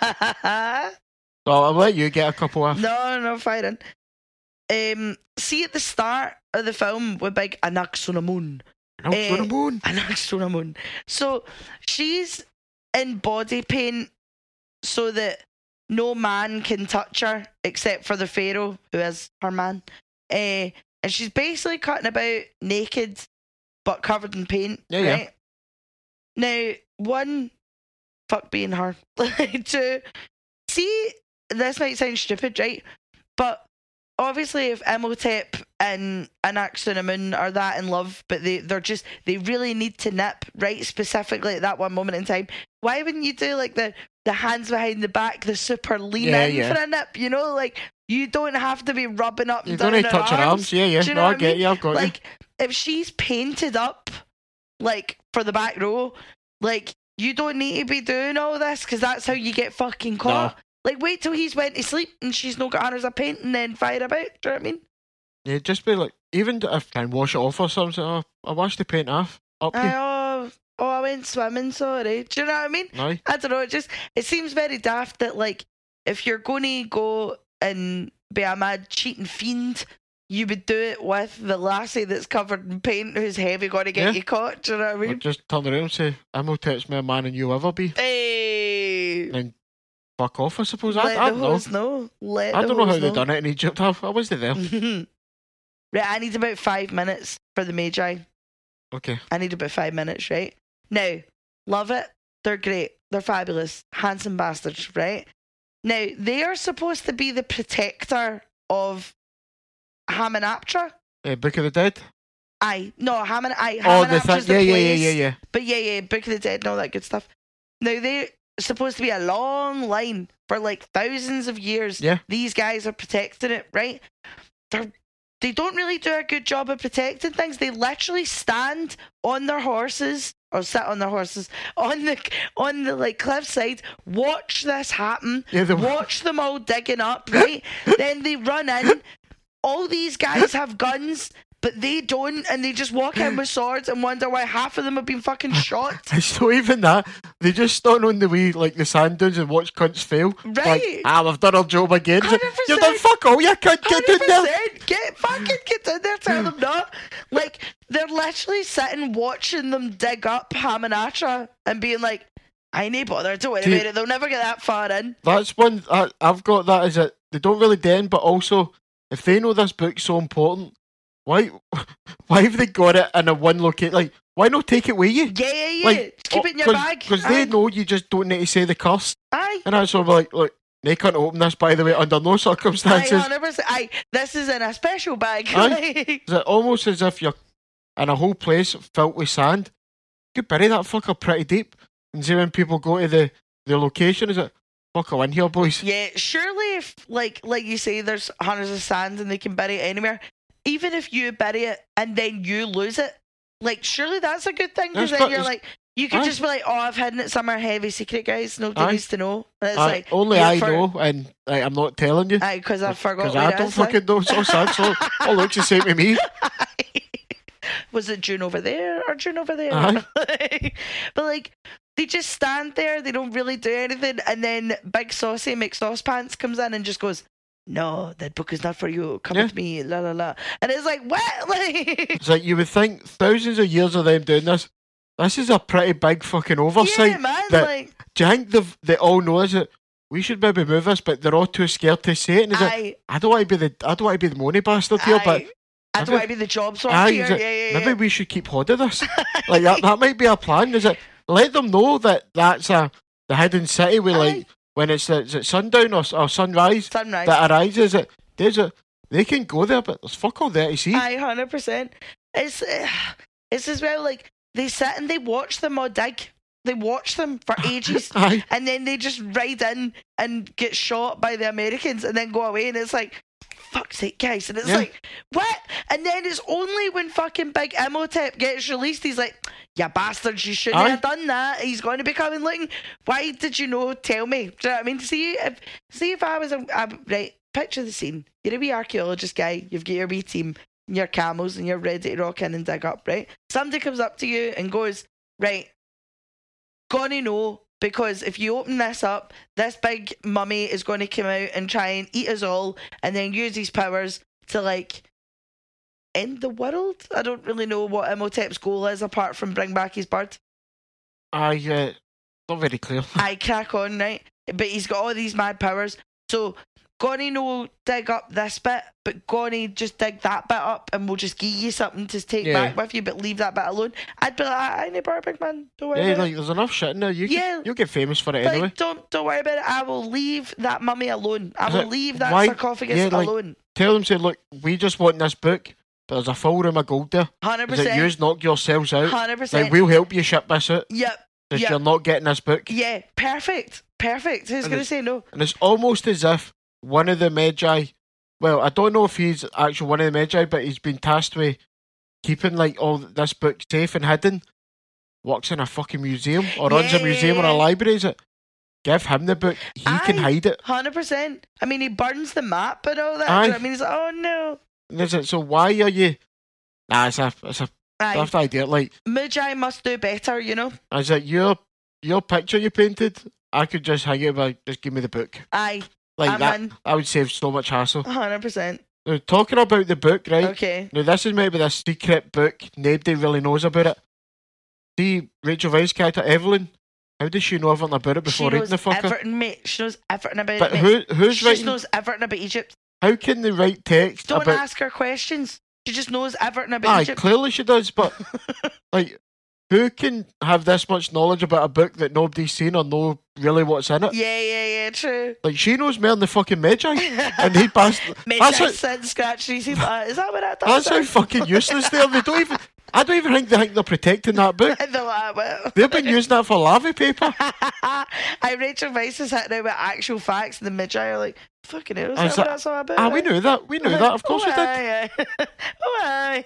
So I'll let you get a couple of... No, no, fighting. Um, see at the start of the film with big Anaxunamun. No, eh, on the moon. Anaxunamun. So she's in body paint so that no man can touch her except for the pharaoh who is her man. Uh, and she's basically cutting about naked but covered in paint. Yeah, yeah. right? Now, one, fuck being her. Two, see, this might sound stupid, right? But obviously, if Imhotep and Anaxunamun are that in love, but they, they're just, they really need to nip, right? Specifically at that one moment in time. Why wouldn't you do like the, the hands behind the back, the super lean Yeah, in yeah. for a nip? You know, like, you don't have to be rubbing up You and don't down need to touch her her arms. Yeah, yeah. Do you know No, I what I get mean? you, I've got Like, if she's painted up, like, for the back row, like, you don't need to be doing all this because that's how you get fucking caught. Like, wait till he's went to sleep and she's not got hundreds of paint and then fire about. Do you know what I mean? you. Yeah, just be like, even if I can wash it off or something, oh, I washed the paint off. Up Aye, here. oh, oh, I went swimming, sorry. Do you know what I mean? Aye. I don't know. It just, it seems very daft that, like, if you're going to go and be a mad cheating fiend, you would do it with the lassie that's covered in paint who's heavy going to get Yeah. you caught. Do you know what I Or mean? just turn around and say, Imhotep's more man than you'll ever be. Hey! And fuck off, I suppose. I, Let I the don't know. hoes know. Let I the don't know how hoes they done it in Egypt. I, I wasn't there. Right, I need about five minutes for the Magi. Okay. I need about five minutes, right? Now, love it. They're great. They're fabulous. Handsome bastards, right? Now, they are supposed to be the protector of Hamunaptra. Uh, Book of the Dead. Aye. No, Hamun, aye, Oh, the Hamunaptra's thing. the Yeah, yeah, place. yeah, yeah, yeah. But yeah, yeah, Book of the Dead and all that good stuff. Now, they're supposed to be a long line for like thousands of years. Yeah. These guys are protecting it, right? They're they don't really do a good job of protecting things. They literally stand on their horses or sit on their horses on the on the like cliffside, watch this happen, Yeah, they- watch them all digging up, right? Then they run in. All these guys have guns, but they don't, and they just walk in with swords and wonder why half of them have been fucking shot. It's not even that. They just stand on the way, like the sand dunes, and watch cunts fail. Right. Like, ah, we've done our job again. one hundred percent. You've done fuck all, you cunt. Get in there. one hundred percent. Get fucking get in there, tell them not. Like, they're literally sitting watching them dig up Hamanatra and being like, I ain't bothered to worry See, about it. They'll never get that far in. That's one I, I've got. That is that they don't really den, but also if they know this book's so important, why why have they got it in a one location? Like, why not take it with you? Yeah, yeah, yeah. Like, Keep it in your bag. Because Aye. they know you just don't need to say the curse. Aye. And that's sort of like, look, they can't open this, by the way, under no Aye, circumstances. one hundred percent. Aye, this is in a special bag. Aye. Is it almost as if you're in a whole place filled with sand? You could bury that fucker pretty deep. And see when people go to the, the location, is it, fucker in here, boys? Yeah, surely if, like like you say, there's hundreds of sand and they can bury it anywhere, even if you bury it and then you lose it, like, surely that's a good thing, because That's then got- you're it's- like, you could Aye. just be like, oh, I've hidden it somewhere heavy secret, guys. Nobody Aye. needs to know. And it's Aye, like, only you're I for- know, and like, I'm not telling you. Aye, because I forgot Because what I it don't is, like. fucking know. It's so sad. So all looks the same to me. Was it June over there or June over there? Aye. But like, they just stand there, they don't really do anything, and then Big Saucy McSaucepants comes in and just goes, no, that book is not for you, come Yeah. with me, la la la. And it's like, what? Like, It's like you would think thousands of years of them doing this. This is a pretty big fucking oversight. yeah, man, that- like, Do you think they've, they all know is it? We should maybe move this, but they're all too scared to say it. And is it? I, I don't want to be the I don't want to be the money bastard here, but I, I don't maybe- want to be the job sort aye, here. is it- Yeah, yeah, maybe yeah. we should keep hold of this. Like that, that might be a plan. Is it? Let them know that that's a the hidden city where Aye. like when it's is it sundown or, or sunrise Sunrise. that arises. It there's a they can go there, but there's fuck all there to see. Aye, one hundred percent. It's, uh, it's as well, like, they sit and they watch them all dig. They watch them for ages. Aye. And then they just ride in and get shot by the Americans and then go away, and it's like, fuck's sake, guys. And it's Yeah. like, what? And then it's only when fucking Big Imhotep gets released, he's like, you bastards, you shouldn't Aye. have done that. He's going to be coming looking. Why did you know? Tell me. Do you know what I mean? See if see if I was a, a right, picture the scene. You're a wee archaeologist guy, you've got your wee team, and your camels, and you're ready to rock in and dig up, right? Somebody comes up to you and goes, right, gonna know, because if you open this up, this big mummy is going to come out and try and eat us all, and then use his powers to, like, end the world. I don't really know what Imhotep's goal is apart from bring back his bird. Aye, uh, not very clear. I crack on, right? But he's got all these mad powers, so gonna no dig up this bit, but gonna just dig that bit up, and we'll just give you something to take Yeah. back with you, but leave that bit alone. I'd be like, I ain't a big man. Don't worry Yeah, about like it. there's enough shit in there. You Yeah. can, you'll get famous for it Like, anyway. don't don't worry about it. I will leave that mummy alone. I Is will it- leave that why- sarcophagus yeah, like- alone. Tell them, say, look, we just want this book, but there's a full room of gold there. Hundred Is it percent. yous knock yourselves out? Hundred Like, percent. we'll help you ship this out, Yep. because Yep. you're not getting this book. Yeah. Perfect. Perfect. Who's And gonna it's- say no? And it's almost as if one of the Magi, well, I don't know if he's actually one of the Magi, but he's been tasked with keeping like all this book safe and hidden, works in a fucking museum or runs a Yeah, museum yeah, or a yeah. library. Is it? Give him the book. He can Aye. hide it. Hundred percent. I mean, he burns the map and all that. Aye. Do you know what I mean, he's like, oh no. And is it? So why are you? Nah, it's a it's a Aye. daft idea. Like, Magi must do better, you know. is it your your picture you painted? I could just hang it, but just give me the book. Aye. Like I'm that, in. that would save so much hassle. Hundred percent. Now, talking about the book, right? Okay. Now, this is maybe the secret book. Nobody really knows about it. See, Rachel Weisz character, Evelyn, how does she know everything about it before she reading knows the fucker? everything, mate. She knows everything about But it, mate. who, who's She writing? just knows everything about Egypt. How can they write text Don't about... ask her questions. She just knows everything about Aye, Egypt. clearly she does, but, like, who can have this much knowledge about a book that nobody's seen or know really what's in it? Yeah, yeah, yeah, true. Like, she knows more than the fucking Magi. And he passed... Mate, That's I how, said scratch. She said, uh, is that what I thought? that's how fucking useless they are. They don't even... I don't even think they think they're protecting that book. They're like, well. They've been using that for lava paper. I Rachel Weisz is hitting out with actual facts, and the Magi are like, fucking hell, is I that was what like, that's all about? Ah, we knew that. We knew that. Of course oh, we did. aye, aye. oh, aye.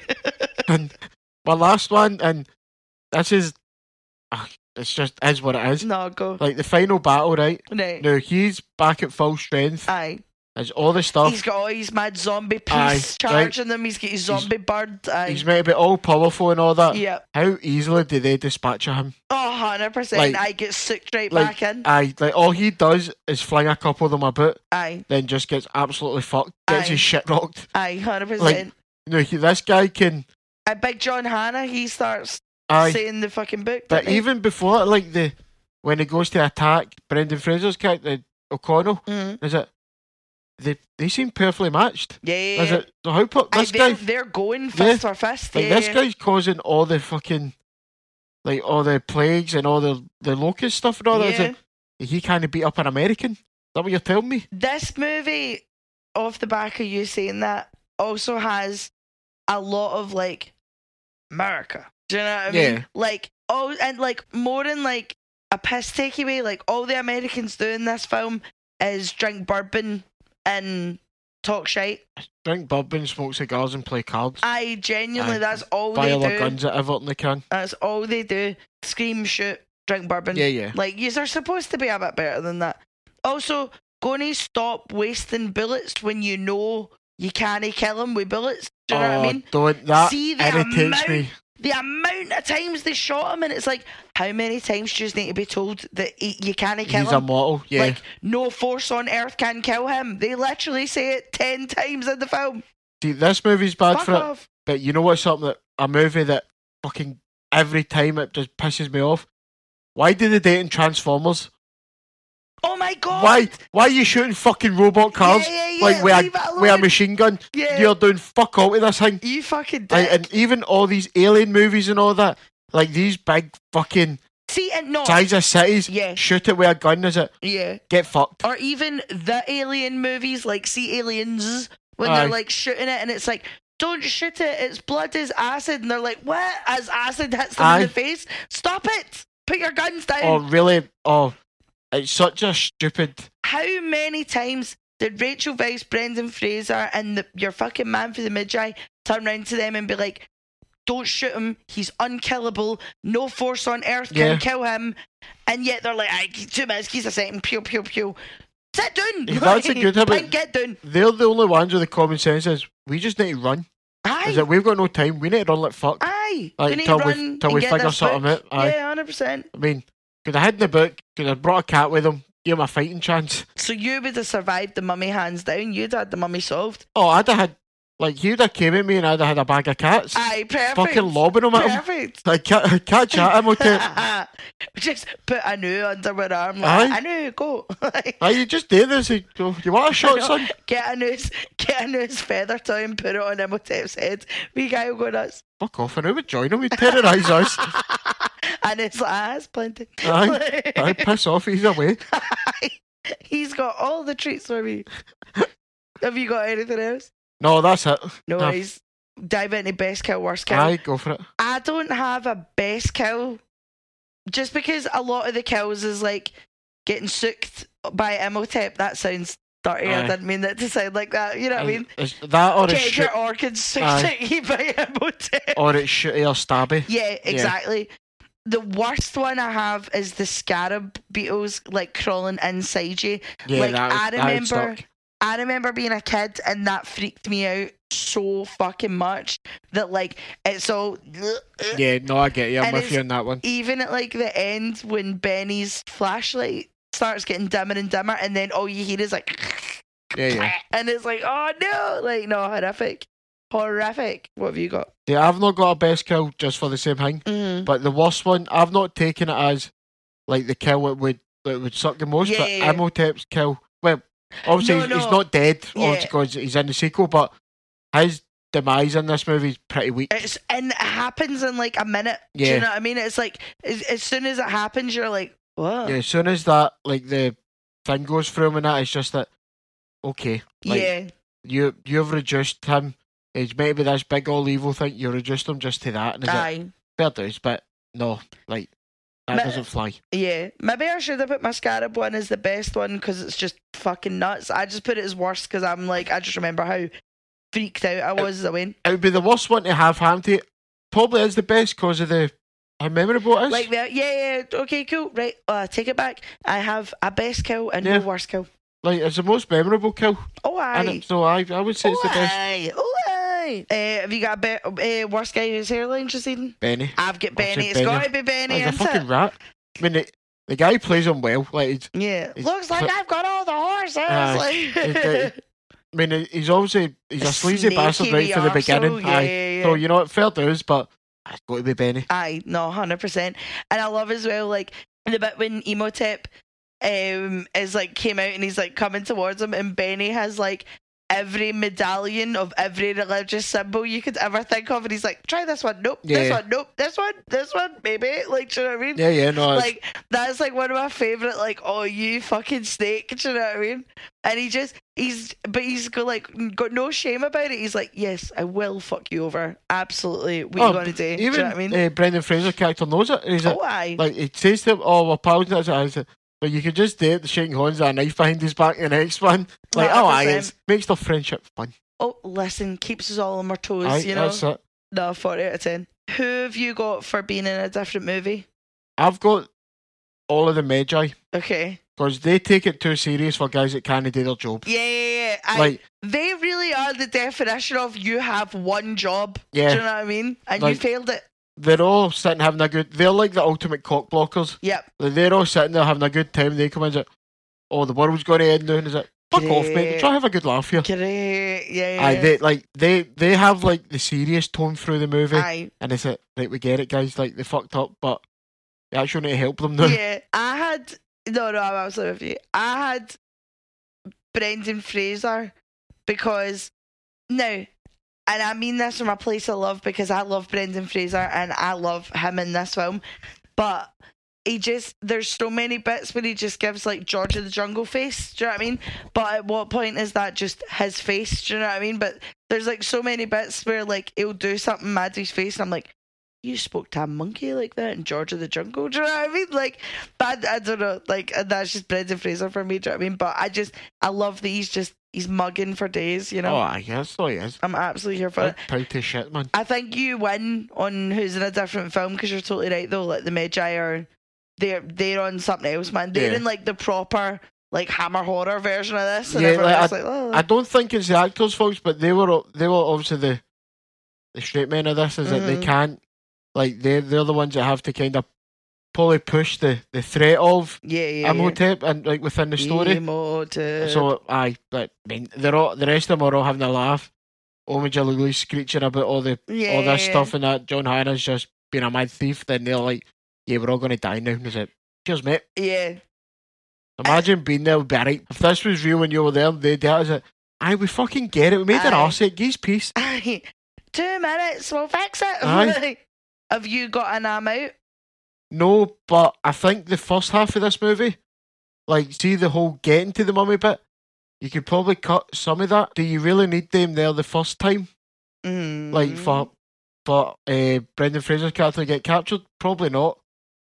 And my last one, and this is, ah, it's just is what it is. No, go. Like the final battle, right? No. Now he's back at full strength. Aye. There's all the stuff. He's got all his mad zombie Aye, piece charging them. He's got his zombie bird. Aye. He's meant to be all powerful and all that. Yep. How easily do they dispatch him? Oh, one hundred percent. Like- I get sucked right Like, back in. aye, like all he does is fling a couple of them about, Aye. then just gets absolutely fucked, gets Aye. his shit rocked. Aye, one hundred Like, percent. you know, he, this guy can, And Big John Hannah, he starts aye, saying the fucking book. but doesn't he? even before that, like the when he goes to attack Brendan Fraser's character O'Connell, Mhm. is it? They they seem perfectly matched. Yeah, yeah, Is yeah. it? So how put Aye, this they're, guy? they're going fist for fist. Like yeah, this yeah. guy's causing all the fucking, like all the plagues and all the the locust stuff and all that. Is Yeah. it, he kind of beat up an American. Is that what you're telling me? This movie, off the back of you saying that, also has a lot of like America. Do you know what I Yeah. mean? Like oh, and like more in like a piss takey way. Like all the Americans do in this film is drink bourbon and talk shite. Drink bourbon, smoke cigars, and play cards. I genuinely, Aye. that's all Fire they their do. guns at everything they can. That's all they do. Scream, shoot, drink bourbon. Yeah, yeah. Like, you are supposed to be a bit better than that. Also, going to stop wasting bullets when you know you can't kill them with bullets. Do you know oh, what I mean? don't. That See the irritates amount- me. The amount of times they shot him, and it's like, how many times do you just need to be told that he, you can't kill He's him? immortal. Yeah. Like, no force on earth can kill him. They literally say it ten times in the film. See, this movie's bad Fuck for it. off. But you know what's something that a movie that fucking every time it just pisses me off? Why do they date in Transformers? Oh my god. Why? Why are you shooting fucking robot cars Yeah, yeah, yeah. like with Leave it a, alone. with a machine gun? Yeah. You're doing fuck all to this thing. You fucking dick. Like, and even all these alien movies and all that, like these big fucking See, and no. size of cities, Yeah. shoot it with a gun, is it? Yeah. Get fucked. Or even the alien movies, like See Aliens, when Aye. they're like shooting it and it's like, don't shoot it, its blood is acid. And they're like, what? As acid hits them Aye. in the face? Stop it! Put your guns down. Oh, really? Oh, it's such a stupid. How many times did Rachel Weisz, Brendan Fraser, and the, your fucking man for the Magi turn around to them and be like, don't shoot him, he's unkillable, no force on earth can Yeah. kill him, and yet they're like, aye, two minutes, he's a second, pew, pew, pew. Sit down! Yeah, that's a good habit. Pink, get down. They're the only ones with the common sense is we just need to run. Aye. Is that we've got no time? We need to run like fuck. Aye. Like, we need till to we- run till and we get figure this something book. out. Aye. Yeah, one hundred percent. I mean, could have hidden the book, could have brought a cat with him, give him a fighting chance. So you would have survived the mummy hands down. You'd had the mummy solved. Oh, I'd have had, like, he would have came at me and I'd have had a bag of cats. Aye, perfect. Fucking lobbing them at him. Perfect. Like, cat, catch at him, okay? Just put a new under my arm. Aye. Like, a new, go. Aye, you just did this. You, you want a shot, son? Get a news, get a news feather toy and put it on Imhotep's head. We guy will go nuts. Fuck off, and who would join him? He'd terrorise us. And it's like, ah, it's plenty. Aye, aye, piss off, he's away. He's got all the treats for me. Have you got anything else? No, that's it. No Nah, worries. Dive into best kill, worst kill. Aye, go for it. I don't have a best kill just because a lot of the kills is like getting sooked by Imhotep. That sounds dirty. I Aye. didn't mean that to sound like that. You know what I mean? Is that or it's Get shoot, your organs sucked Aye. at you by Imhotep. or it's shooty or stabby? Yeah, exactly. The worst one I have is the scarab beetles like crawling inside you. Yeah, like that, I that would remember, suck. I remember being a kid and that freaked me out so fucking much that like it's all. Yeah, no, I get you. I'm And with it's- you on that one. Even at like the end when Benny's flashlight starts getting dimmer and dimmer, and then all you hear is like, Yeah, yeah. and it's like, oh no, like no, horrific, horrific. What have you got? Yeah, I've not got a best kill just for the same thing. Mm. But the worst one, I've not taken it as like the kill that would that would suck the most. Yeah, but yeah, yeah. Imhotep's kill, well, obviously No, he's, no. he's not dead, Yeah. obviously because he's in the sequel. But his demise in this movie is pretty weak. It's and it happens in like a minute. Do Yeah. you know what I mean? It's like as, as soon as it happens, you're like, what? Yeah, as soon as that like the thing goes through him and that, it's just that okay. Like, yeah. you you've reduced him he's meant to be this big all evil thing. You reduced him just to that, and is it Aye. fair dues? But no, like that Ma- doesn't fly. Yeah. Maybe I should have put my Scarab one as the best one because it's just fucking nuts. I just put it as worst because I'm like, I just remember how freaked out I was as I went. It would be the worst one to have Hamty. Probably is the best because of the how memorable it is. Like, the, yeah, yeah, okay, cool, right. Uh, take it back. I have a best kill and Yeah. no worst kill. Like it's the most memorable kill. Oh, aye. And it, so I, I would say it's oh, the best. aye. Oh, aye. Uh, have you got a be- uh, worst guy whose hairline, Jacine? Benny. I've got I'll Benny. say It's Benny. got to be Benny, He's a isn't fucking it? rat. I mean, the, the guy plays him well. Like, he's, Yeah. he's Looks like cl- I've got all the horses. Aye. like, he's, uh, I mean, he's obviously he's a, A sleazy bastard right snaky from the arsehole, beginning. yeah, Aye. yeah, yeah. So you know what, fair dues, but it's got to be Benny. Aye, no, one hundred percent. And I love as well, like, the bit when Emotep um, is, like, came out and he's, like, coming towards him and Benny has, like, every medallion of every religious symbol you could ever think of and he's like, try this one, nope, this Yeah. one, nope, this one, this one, maybe. Like, do you know what I mean? Yeah, yeah, no. it's- Like, that's, like, one of my favourite, like, oh, you fucking snake, do you know what I mean? And he just, he's, but he's got, like, got no shame about it. He's like, yes, I will fuck you over. Absolutely. What are you oh, going to do? Even do you know what I mean? uh, Brendan Fraser's character knows it. He's Oh, like, aye. like, he says to him, oh, we're pals. And that's it. But you could just do it, the shaking hands with a knife behind his back in the next one. Like, oh, aye, it makes the friendship fun. Oh, listen, keeps us all on our toes, Aye, you know? that's it. No, forty out of ten. Who have you got for being in a different movie? I've got all of the Magi Okay. because they take it too serious for guys that can't do their job. Yeah, yeah, yeah. I, Like, they really are the definition of you have one job. Yeah. Do you know what I mean? And you Like- failed it. they're all sitting having a good. They're like the ultimate cock blockers. Yep. Like, they're all sitting there having a good time. They come in and say, "Oh, the world's going to end now." And is it? Fuck off, mate. Great. Try to have a good laugh here. Great. Yeah, yeah. Aye, yeah. they like they they have like the serious tone through the movie, Aye. and it's it. Right, we get it, guys. Like they fucked up, but you actually need to help them now. Yeah. I had. No, no, I'm absolutely with you. I had Brendan Fraser because. No. And I mean this from a place of love because I love Brendan Fraser and I love him in this film. But he just, there's so many bits where he just gives like George of the Jungle face. Do you know what I mean? But at what point is that just his face? Do you know what I mean? But there's like so many bits where like he'll do something mad to his face and I'm like, you spoke to a monkey like that in George of the Jungle? Do you know what I mean? Like, but I, I don't know. Like, and that's just Brendan Fraser for me. Do you know what I mean? But I just, I love that he's just, he's mugging for days, you know? Oh, I guess so. He is. I'm absolutely here for Big it. pouty shit, man. I think you win on who's in a different film because you're totally right though. Like the Magi are, they're they're on something else, man. They're Yeah. in like the proper like Hammer horror version of this. And Yeah, everyone's like, just like, oh. I don't think it's the actors' faults, but they were they were obviously the the straight men of this. Is that they Mhm. can't like they they're the ones that have to kind of probably push the, the threat of yeah, yeah, Imhotep and like within the yeah. story. Imhotep. So aye, but I mean they're all the rest of them are all having a laugh. Omid Jalili screeching about all the yeah, all this yeah. stuff and that. John Hannah's just being a mad thief. Then they're like, yeah, we're all going to die now. And he's like, cheers, mate. Yeah. Imagine being there would be alright. If this was real when you were there, they'd do it. Is it? Aye, we fucking get it. We made an Aye. arse. Geese peace. Two minutes, we'll fix it. Aye. Have you got an arm out? No, but I think the first half of this movie, like, see the whole getting to the mummy bit, you could probably cut some of that. Do you really need them there the first time? Mm. Like, for for uh, Brendan Fraser's character to get captured? Probably not.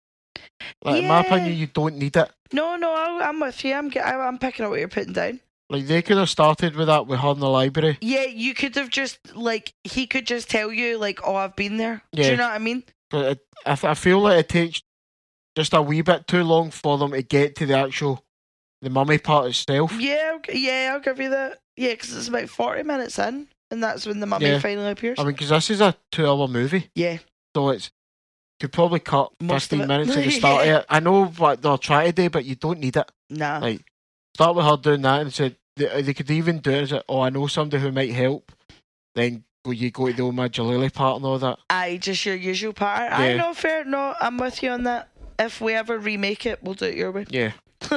Like, in my Yeah. opinion, you don't need it. No, no, I- I'm with you. I'm, ge- I- I'm picking up what you're putting down. Like, they could have started with that with her in the library. Yeah, you could have just, like, he could just tell you, like, oh, I've been there. Do Yeah. you know what I mean? But it, I, th- I feel like it takes just a wee bit too long for them to get to the actual, the mummy part itself. Yeah, I'll g- yeah, I'll give you that. Yeah, because it's about forty minutes in, and that's when the mummy Yeah. finally appears. I mean, because this is a two-hour movie, yeah, so it's could probably cut Most of fifteen it. minutes at the start of it. I know what they're trying to do, but you don't need it. nah. Like, start with her doing that and said they, they could even do it as a, oh, I know somebody who might help. Then go you go to the Omid Jalili part and all that. I just your usual part. I Yeah. know, fair. No, I'm with you on that. If we ever remake it, we'll do it your way. Yeah,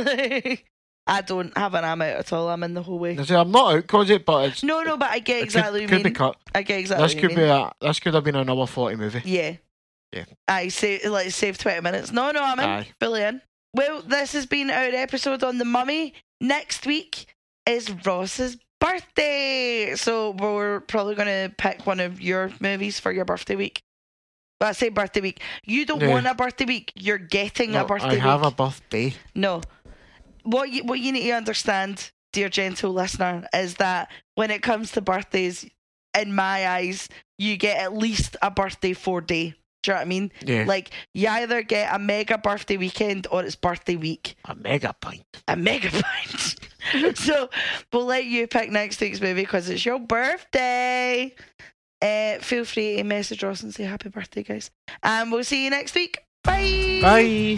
I don't have an arm out at all. I'm in the whole way. I say I'm not out cause it, but it's No, no, but I get it exactly could, what could you be mean. cut. I get exactly This what could you be mean. a this could have been another forty movie. Yeah. Yeah. I say like save twenty minutes. No, no, I'm in. Aye. Fully in. Well, this has been our episode on The Mummy. Next week is Ross's birthday. So we're probably going to pick one of your movies for your birthday week. But I say birthday week. You don't Yeah. want a birthday week. You're getting No, a birthday I week. have a birthday. No. What you, what you need to understand, dear gentle listener, is that when it comes to birthdays, in my eyes, you get at least a birthday four day. Do you know what I mean? Yeah. Like, you either get a mega birthday weekend or it's birthday week. A mega pint. A mega pint. So, we'll let you pick next week's movie because it's your birthday. Uh, feel free to message Ross and say happy birthday, guys. And we'll see you next week. Bye. Bye.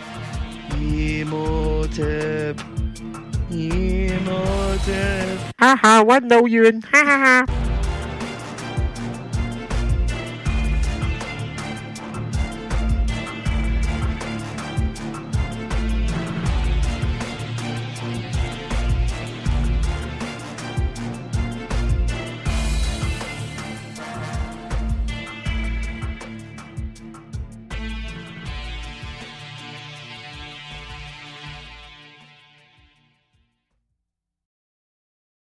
Emotive. Emotive. Haha, one million. Ha ha ha.